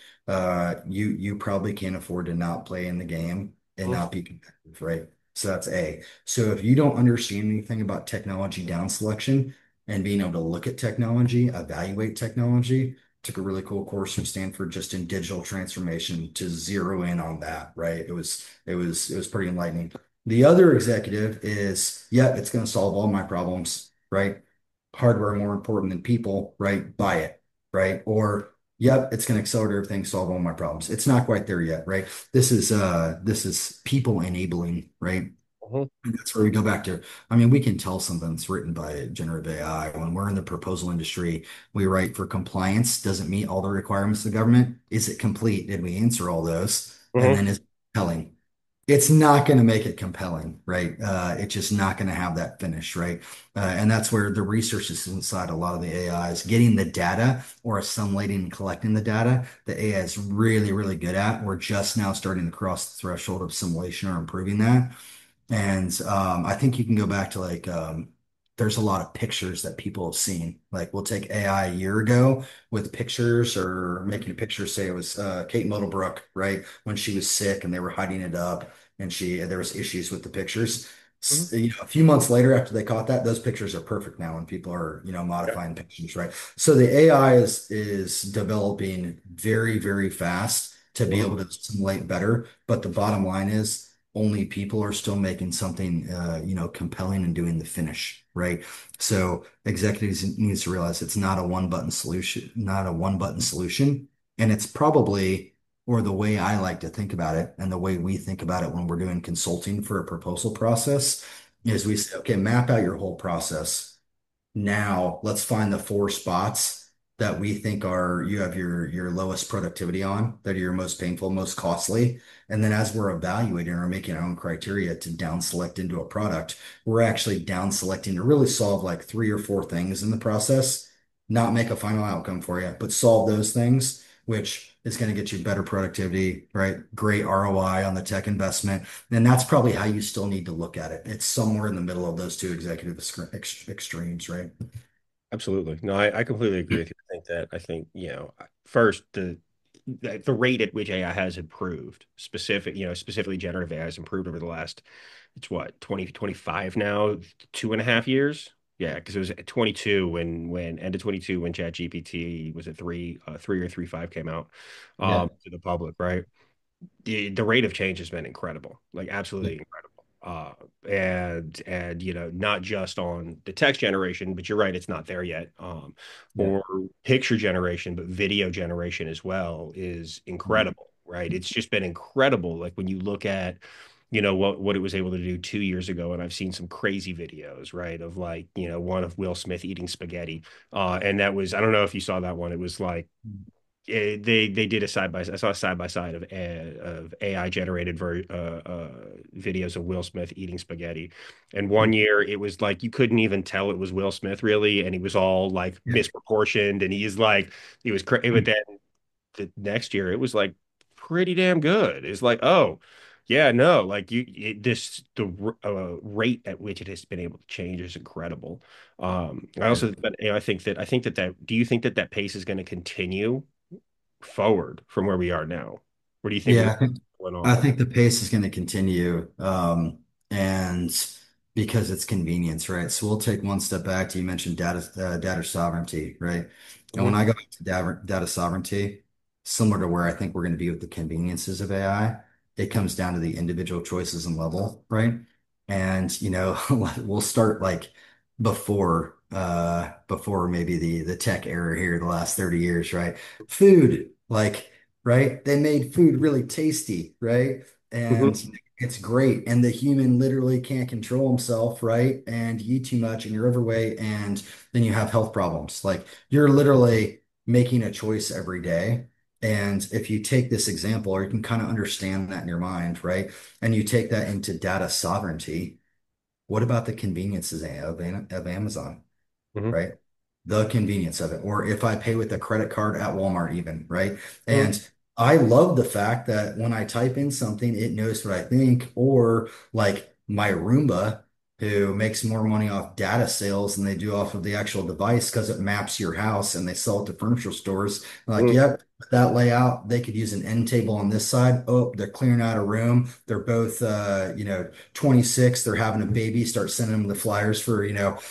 You probably can't afford to not play in the game and Mhm. not be competitive, right? So that's A. So if you don't understand anything about technology down selection and being able to look at technology, evaluate technology, took a really cool course from Stanford just in digital transformation to zero in on that, right? It was pretty enlightening. The other executive is, yeah, it's going to solve all my problems, right? Hardware more important than people, right? Buy it, right? Or yep, it's going to accelerate everything, solve all my problems. It's not quite there yet, right? This is people enabling, right? Mhm. And that's where we go back to. I mean, we can tell something's written by generative AI. When we're in the proposal industry, we write for compliance. Does it meet all the requirements of the government? Is it complete? Did we answer all those? And Mhm. then is it compelling? It's not going to make it compelling, right? It's just not going to have that finish, right? And that's where the research is inside a lot of the AI is getting the data or assimilating and collecting the data. The AI is really, really good at. We're just now starting to cross the threshold of simulation or improving that. And I think you can go back to there's a lot of pictures that people have seen. Like we'll take AI a year ago with pictures or making a picture, say it was Kate Modelbrook, right? When she was sick and they were hiding it up and there was issues with the pictures. Mhm. A few months later after they caught that, those pictures are perfect now when people are, Yeah. modifying pictures, right? So the AI is developing very, very fast to be Mhm. able to simulate better. But the bottom line is only people are still making something compelling and doing the finish, right? So executives needs to realize it's not a one button solution. And it's probably, or the way I like to think about it and the way we think about it when we're doing consulting for a proposal process is we say, okay, map out your whole process. Now, let's find the four spots that we think are you have your lowest productivity on, that are your most painful, most costly. And then as we're evaluating or making our own criteria to down select into a product, we're actually down selecting to really solve like three or four things in the process, not make a final outcome for you, but solve those things, which is going to get you better productivity, right? Great ROI on the tech investment. And that's probably how you still need to look at it. It's somewhere in the middle of those two executive extremes, right? Absolutely. No, I completely agree with you. I think, first the rate at which AI has improved, specifically generative AI has improved over the last, it's what, 2025 now, 2.5 years? Yeah, because it was at 22 when end of 22 when ChatGPT was at 3 or 3.5 came out Yeah. to the public, right? The rate of change has been incredible, like Yeah. absolutely incredible. Uh, and not just on the text generation, but you're right, it's not there yet. Yeah. For picture generation, but video generation as well is incredible, right? It's just been incredible. Like when you look at, what it was able to do 2 years ago, and I've seen some crazy videos, right, of like, one of Will Smith eating spaghetti. And that was, I don't know if you saw that one. It was like they did a side by I saw a side by side of AI generated videos of Will Smith eating spaghetti, and one year it was like you couldn't even tell it was Will Smith really, and he was all like Yeah. misproportioned, and he was crazy. But then the next year it was like pretty damn good. It's like, oh yeah, no, like this the rate at which it has been able to change is incredible. I Yeah. also, but I think that do you think that that pace is going to continue forward from where we are now? Where do you think Yeah, went I on? think the pace is going to continue, and because it's convenience, right? So we'll take one step back to you mentioned data sovereignty, right? And when Mhm, I go back to data sovereignty, similar to where I think we're going to be with the conveniences of AI, it comes down to the individual choices and level, right? And we'll start like before maybe the tech era here, the last 30 years, right? Food, like, right? They made food really tasty, right? mhm, And it's great. And the human literally can't control himself, right? And you eat too much and you're overweight, and then you have health problems. Like you're literally making a choice every day. And if you take this example, or you can kind of understand that in your mind, right? And you take that into data sovereignty, what about the conveniences of Amazon? mhm, Right? The convenience of it. Or if I pay with a credit card at Walmart, even, right? mhm, And I love the fact that when I type in something, it knows what I think. Or like my Roomba, who makes more money off data sales than they do off of the actual device because it maps your house and they sell it to furniture stores. Like, mhm, yep, that layout, they could use an end table on this side. Oh, they're clearing out a room. They're both, 26. They're having a baby. Start sending them the flyers for,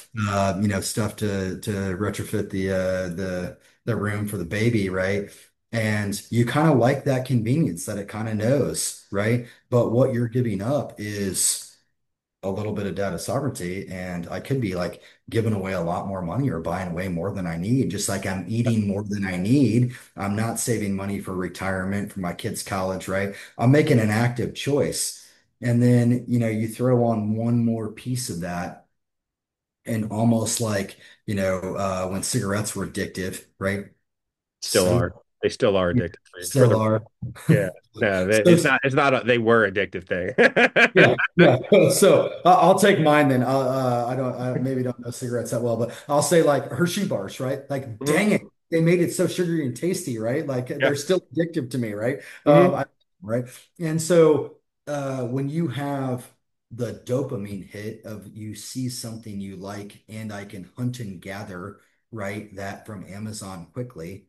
stuff to retrofit the room for the baby, right? And you kind of like that convenience that it kind of knows, right? But what you're giving up is a little bit of data sovereignty, and I could be like giving away a lot more money or buying way more than I need, just like I'm eating more than I need. I'm not saving money for retirement for my kids' college, right? I'm making an active choice. And then, you throw on one more piece of that and almost like, when cigarettes were addictive, right? still So are. They still are addictive for still the are. yeah. No, So it's not they were addictive thing. yeah, yeah. So I'll take mine then. I maybe don't know cigarettes that well, but I'll say like Hershey bars, right? Like, Mhm, dang it, they made it so sugary and tasty, right? Like yeah. they're still addictive to me, right? Mhm. Right. And so when you have the dopamine hit of you see something you like, and I can hunt and gather, right? That from Amazon quickly,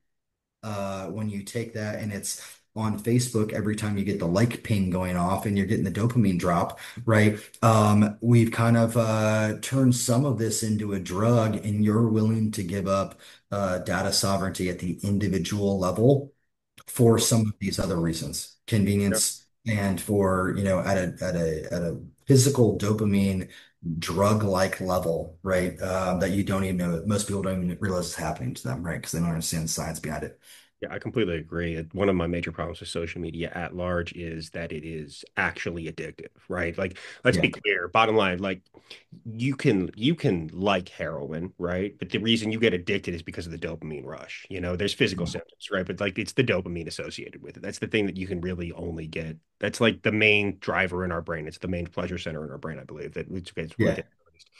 when you take that and it's on Facebook every time you get the like ping going off and you're getting the dopamine drop, right? We've kind of turned some of this into a drug, and you're willing to give up data sovereignty at the individual level for Mhm. some of these other reasons, Yeah. convenience, and for, at a physical dopamine drug-like level, right? That you don't even know, most people don't even realize is happening to them, right? Because they don't understand the science behind it. Yeah, I completely agree. One of my major problems with social media at large is that it is actually addictive, right? Like, let's Yeah. be clear. Bottom line, like you can like heroin, right? But the reason you get addicted is because of the dopamine rush. There's physical symptoms, right? But like it's the dopamine associated with it. That's the thing that you can really only get. That's like the main driver in our brain. It's the main pleasure center in our brain, I believe, that which gets what I Yeah. think.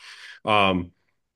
Um,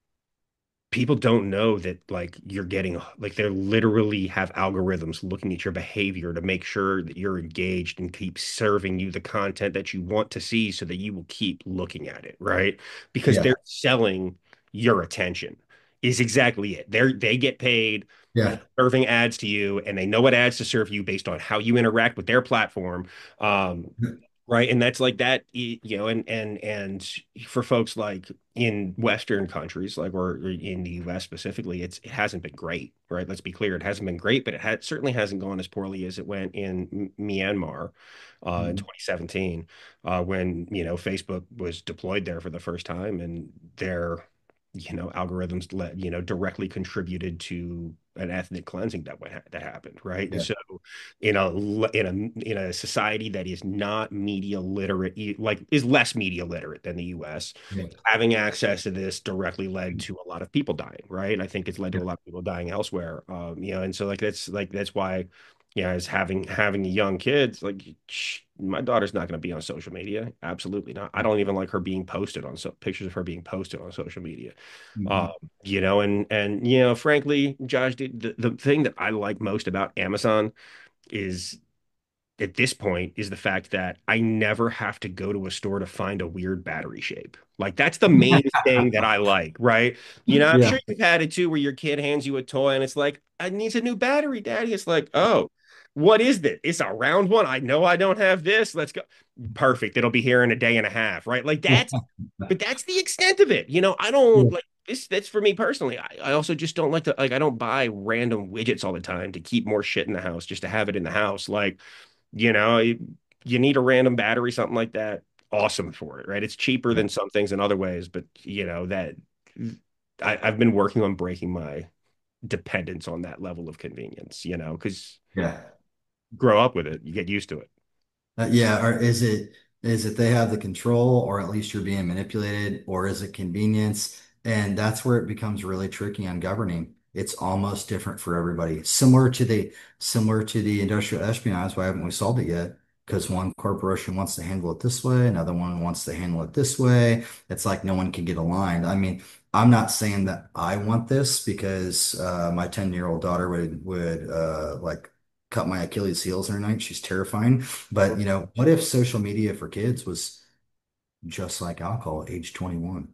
People don't know that like you're getting like they literally have algorithms looking at your behavior to make sure that you're engaged and keep serving you the content that you want to see so that you will keep looking at it, right? Because Yeah. they're selling your attention is exactly it. They get paid Yeah. serving ads to you, and they know what ads to serve you based on how you interact with their platform. Um, Right. And that's like that, and for folks like in Western countries, like or in the US specifically, it hasn't been great, right? Let's be clear, it hasn't been great, but certainly hasn't gone as poorly as it went in Myanmar in Mhm. 2017, when, Facebook was deployed there for the first time and their, algorithms directly contributed to an ethnic cleansing that happened, right? And Yeah, so in a society that is not media literate, like is less media literate than the US, yeah, having access to this directly led to a lot of people dying, right? I think it's led to yeah, a lot of people dying elsewhere. And so that's why, as having young kids, like my daughter's not going to be on social media. Absolutely not. I don't even like her being posted on pictures of her being posted on social media. Um, mhm. and frankly, Josh, the thing that I like most about Amazon is at this point is the fact that I never have to go to a store to find a weird battery shape. Like that's the main thing that I like, right? I'm Yeah, sure you've had it too, where your kid hands you a toy and it's like, I need a new battery, Daddy. It's like, oh, what is this? It's a round one. I know I don't have this. Let's go. Perfect. It'll be here in a day and a half, right? But that's the extent of it. I yeah, don't like this. That's for me personally. I also just don't like to, like, I don't buy random widgets all the time to keep more shit in the house just to have it in the house. Like, you need a random battery, something like that. Awesome for it, right? It's cheaper yeah, than some things in other ways, but I've been working on breaking my dependence on that level of convenience, because yeah. grow up with it, you get used to it. Yeah, or is it they have the control, or at least you're being manipulated, or is it convenience? And that's where it becomes really tricky on governing. It's almost different for everybody. Similar to the industrial espionage. Why haven't we solved it yet? Because one corporation wants to handle it this way, another one wants to handle it this way. It's like no one can get aligned. I mean, I'm not saying that I want this because my 10-year-old daughter would like cut my Achilles heels in her night. She's terrifying. But what if social media for kids was just like alcohol, age 21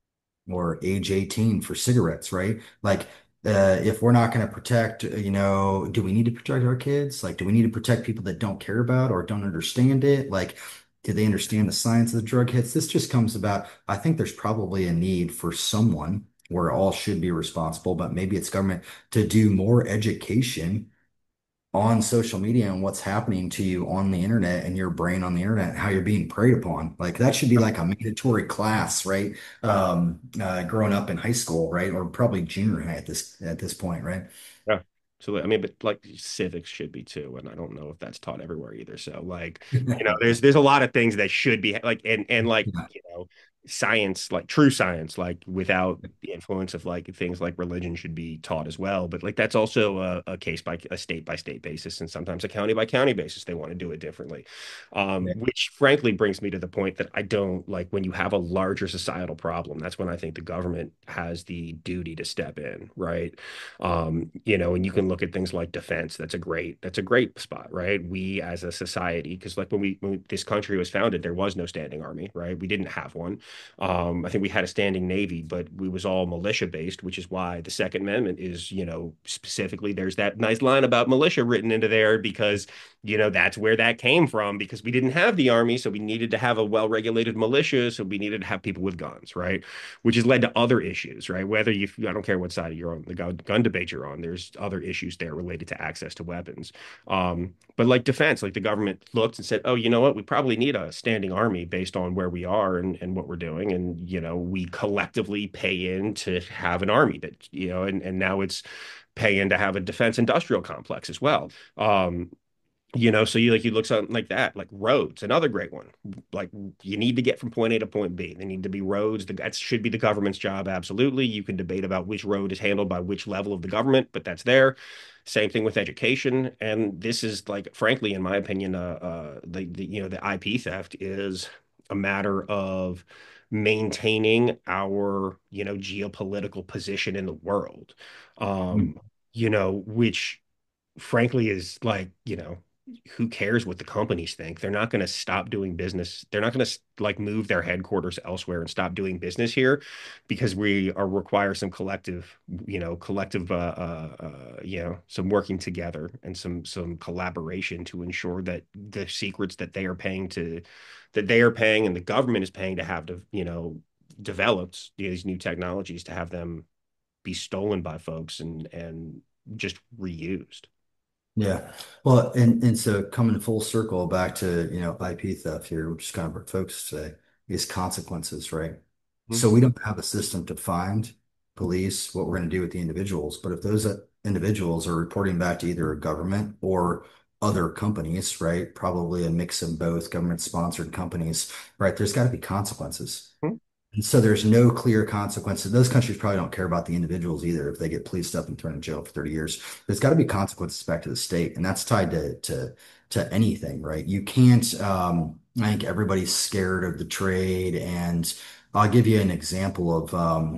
or age 18 for cigarettes, right? Like, if we're not going to protect, do we need to protect our kids? Like, do we need to protect people that don't care about or don't understand it? Like, do they understand the science of the drug hits? This just comes about. I think there's probably a need for someone where all should be responsible, but maybe it's government to do more education on social media and what's happening to you on the internet and your brain on the internet, and how you're being preyed upon. Like that should be like a mandatory class, right? Growing up in high school, right? Or probably junior high at this point, right? Yeah, absolutely. I mean, but like civics should be too, and I don't know if that's taught everywhere either. So like, there's a lot of things that should be like, and like, Yeah, science, like true science, like without the influence of like things like religion should be taught as well. But like that's also a case by a state by state basis, and sometimes a county by county basis. They want to do it differently, yeah, which frankly brings me to the point that I don't like when you have a larger societal problem. That's when I think the government has the duty to step in, right? And you can look at things like defense. That's a great spot, right? We as a society, because like when this country was founded, there was no standing army, right? We didn't have one. I think we had a standing navy, but we was all militia based, which is why the Second Amendment is, specifically there's that nice line about militia written into there because, that's where that came from because we didn't have the army, so we needed to have a well-regulated militia, so we needed to have people with guns, right? Which has led to other issues, right? I don't care what side of you're on, the gun debate you're on, there's other issues there related to access to weapons. But like defense, like the government looked and said, oh, you know what? We probably need a standing army based on where we are and what we're doing. And, we collectively pay in to have an army that, and now it's pay in to have a defense industrial complex as well. So you look something like that, like roads, another great one. Like you need to get from point A to point B. They need to be roads. That should be the government's job. Absolutely. You can debate about which road is handled by which level of the government, but that's there. Same thing with education. And this is like, frankly, in my opinion, the IP theft is a matter of maintaining our, geopolitical position in the world. mm, Which frankly is like, who cares what the companies think? They're not going to stop doing business. They're not going to like move their headquarters elsewhere and stop doing business here because we are require some collective, some working together and some collaboration to ensure that the secrets that they are paying and the government is paying to have developed these new technologies to have them be stolen by folks and just reused. Yeah. Well, and so coming full circle back to, IP theft here, which is kind of what folks say, is consequences, right? Mhm. So we don't have a system to find police what we're going to do with the individuals. But if those individuals are reporting back to either a government or other companies, right? Probably a mix of both government sponsored companies, right? There's got to be consequences. And so there's no clear consequences. Those countries probably don't care about the individuals either if they get policed up and thrown in jail for 30 years. There's got to be consequences back to the state, and that's tied to anything, right? You can't I think everybody's scared of the trade, and I'll give you an example of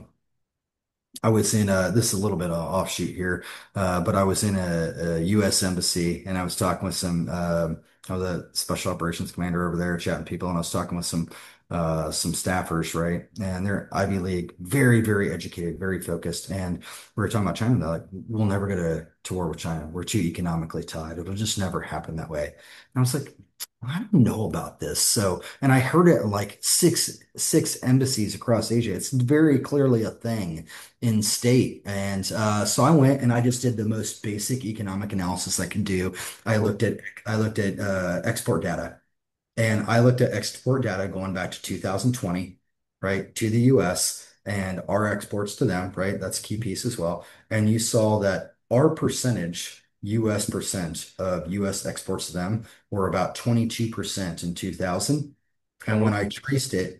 I was in this is a little bit of offshoot here, but I was in a U.S. embassy and I was talking with I was a special operations commander over there chatting to people, and I was talking with some staffers, right? And they're Ivy League, very, very educated, very focused. And we were talking about China. They're like, we'll never go to war with China. We're too economically tied. It'll just never happen that way. And I was like, I don't know about this. So, and I heard it like six embassies across Asia. It's very clearly a thing in state. And so I went and I just did the most basic economic analysis I could do. I looked at export data, and I looked at export data going back to 2020, right, to the US and our exports to them, right? That's a key piece as well. And you saw that our percentage, US percent of US exports to them were about 22% in 2000. And when I traced it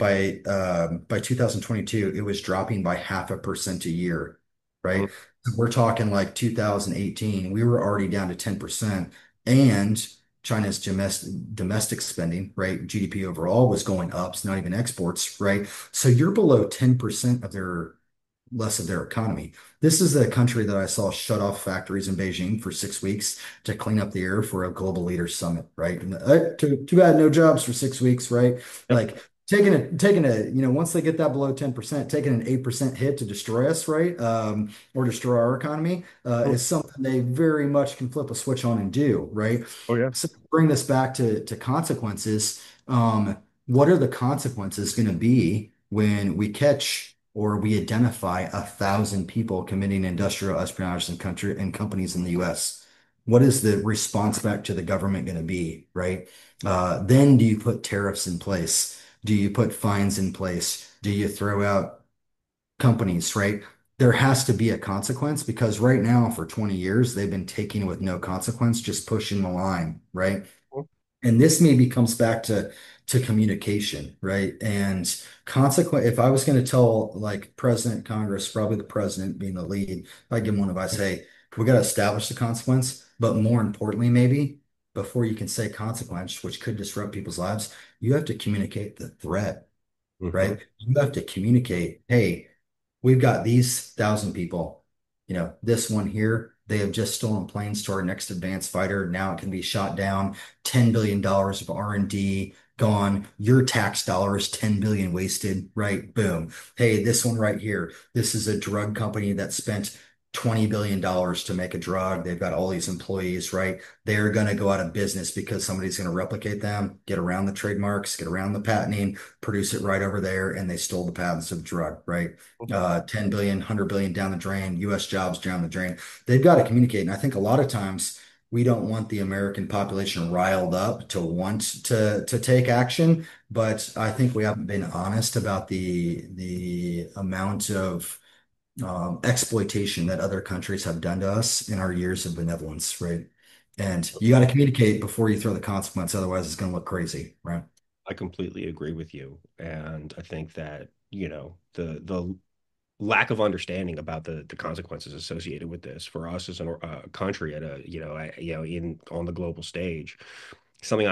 by 2022, it was dropping by 0.5% a year, right? We're talking like 2018, we were already down to 10%. And China's domestic spending, right? GDP overall was going up. It's not even exports, right? So you're below 10% of their less of their economy. This is a country that I saw shut off factories in Beijing for 6 weeks to clean up the air for a global leaders summit, right? And too bad, no jobs for 6 weeks, right? Yep. Like once they get that below 10%, taking an 8% hit to destroy us, right? Or destroy our economy, is something they very much can flip a switch on and do, right? Oh yeah. So bring this back to consequences. What are the consequences going to be when we catch or we identify 1,000 people committing industrial espionage in country and companies in the U.S.? What is the response back to the government going to be, right? Then do you put tariffs in place? Do you put fines in place? Do you throw out companies, right? There has to be a consequence because right now, for 20 years, they've been taking with no consequence, just pushing the line, right? And this maybe comes back to communication, right? And consequent, if I was going to tell like President, Congress, probably the president being the lead, I give him one advice, hey, we got to establish the consequence, but more importantly, maybe before you can say consequence, which could disrupt people's lives, you have to communicate the threat, Hmm. right? You have to communicate, hey, we've got these 1,000 people. This one here, they have just stolen planes to our next advanced fighter. Now it can be shot down. $10 billion of R&D gone. Your tax dollars, 10 billion wasted, right? Boom. Hey, this one right here. This is a drug company that spent $20 billion to make a drug. They've got all these employees, right? They're going to go out of business because somebody's going to replicate them, get around the trademarks, get around the patenting, produce it right over there, and they stole the patents of the drug, right? 10 billion, 100 billion down the drain, US jobs down the drain. They've got to communicate. And I think a lot of times we don't want the American population riled up to want to take action, but I think we haven't been honest about the amount of exploitation that other countries have done to us in our years of benevolence, right? And you got to communicate before you throw the consequence, otherwise it's going to look crazy, right? I completely agree with you. And I think that, the lack of understanding about the consequences associated with this for us as a country at in on the global stage, something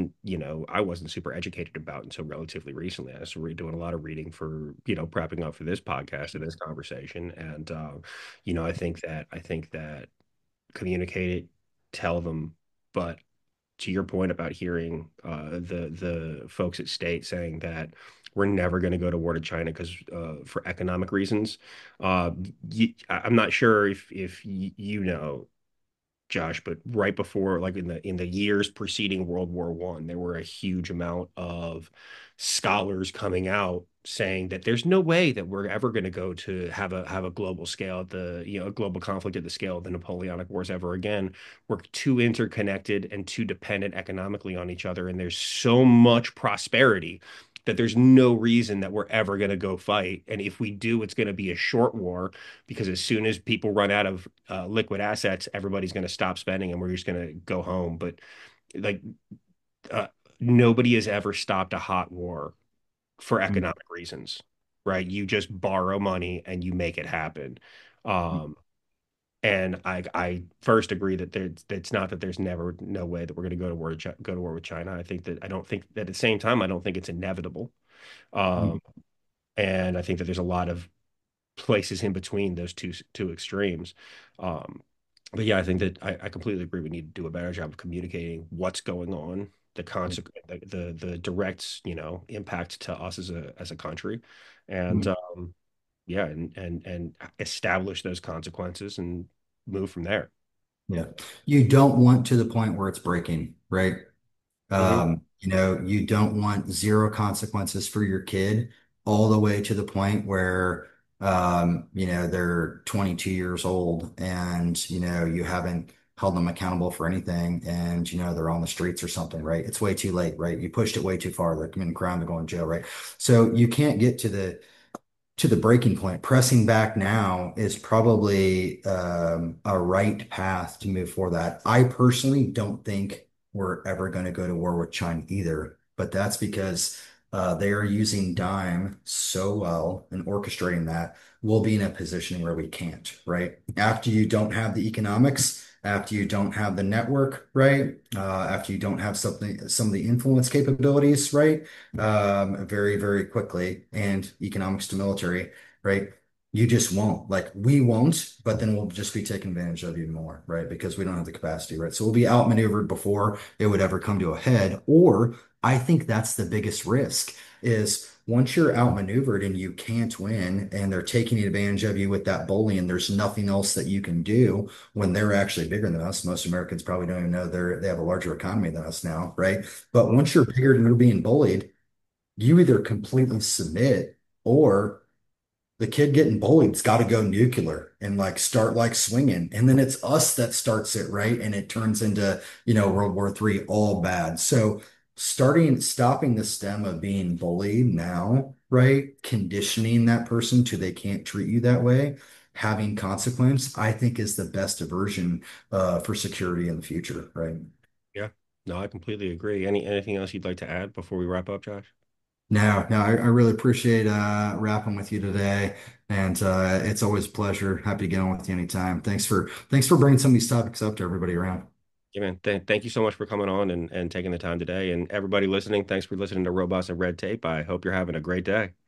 I wasn't super educated about until relatively recently. I was doing a lot of reading for, prepping up for this podcast and this conversation. And, I think that communicate it, tell them, but to your point about hearing the folks at State saying that we're never going to go to war to China because for economic reasons. Uh, I'm not sure if you know, Josh, but right before, like in the years preceding World War One, there were a huge amount of scholars coming out saying that there's no way that we're ever going to go to have a global scale at the, a global conflict at the scale of the Napoleonic Wars ever again. We're too interconnected and too dependent economically on each other, and there's so much prosperity that there's no reason that we're ever going to go fight. And if we do, it's going to be a short war because as soon as people run out of liquid assets, everybody's going to stop spending and we're just going to go home. But like uh, nobody has ever stopped a hot war for economic reasons, right? You just borrow money and you make it happen. Um, and I first agree that it's not that there's never no way that we're going to go to war with China. I don't think that at the same time I don't think it's inevitable. Um, and I think that there's a lot of places in between those two extremes. Um, but yeah, I think that I completely agree. We need to do a better job of communicating what's going on, the consequence, the direct, impact to us as a country, and yeah, and establish those consequences and move from there. Yeah. You don't want to the point where it's breaking, right? Hmm. You don't want zero consequences for your kid all the way to the point where, they're 22 years old and, you haven't held them accountable for anything and, they're on the streets or something, right? It's way too late, right? You pushed it way too far. They're committing crime, they're going to jail, right? So you can't get to the breaking point. Pressing back now is probably a right path to move for that. I personally don't think we're ever going to go to war with China either, but that's because they are using dime so well and orchestrating that. We'll be in a position where we can't, right? After you don't have the economics, after you don't have the network, right? After you don't have some of the influence capabilities, right? Very, very quickly, and economics to military, right? You just won't. Like we won't, but then we'll just be taking advantage of you more, right? Because we don't have the capacity, right? So we'll be outmaneuvered before it would ever come to a head. Or I think that's the biggest risk is once you're outmaneuvered and you can't win and they're taking advantage of you with that bully and there's nothing else that you can do when they're actually bigger than us. Most Americans probably don't even know they have a larger economy than us now, right? But once you're bigger and you're being bullied, you either completely submit or the kid getting bullied's got to go nuclear and like start like swinging. And then it's us that starts it, right? And it turns into, World War III, all bad. So stopping the stem of being bullied now, right? Conditioning that person to they can't treat you that way, having consequence, I think is the best aversion for security in the future, right? Yeah, no, I completely agree. Anything else you'd like to add before we wrap up, Josh? No, no, I really appreciate rapping with you today, and it's always a pleasure. Happy to get on with you anytime. Thanks for bringing some of these topics up to everybody around. Yeah, man. Thank you so much for coming on and taking the time today. And everybody listening, thanks for listening to Robots and Red Tape. I hope you're having a great day.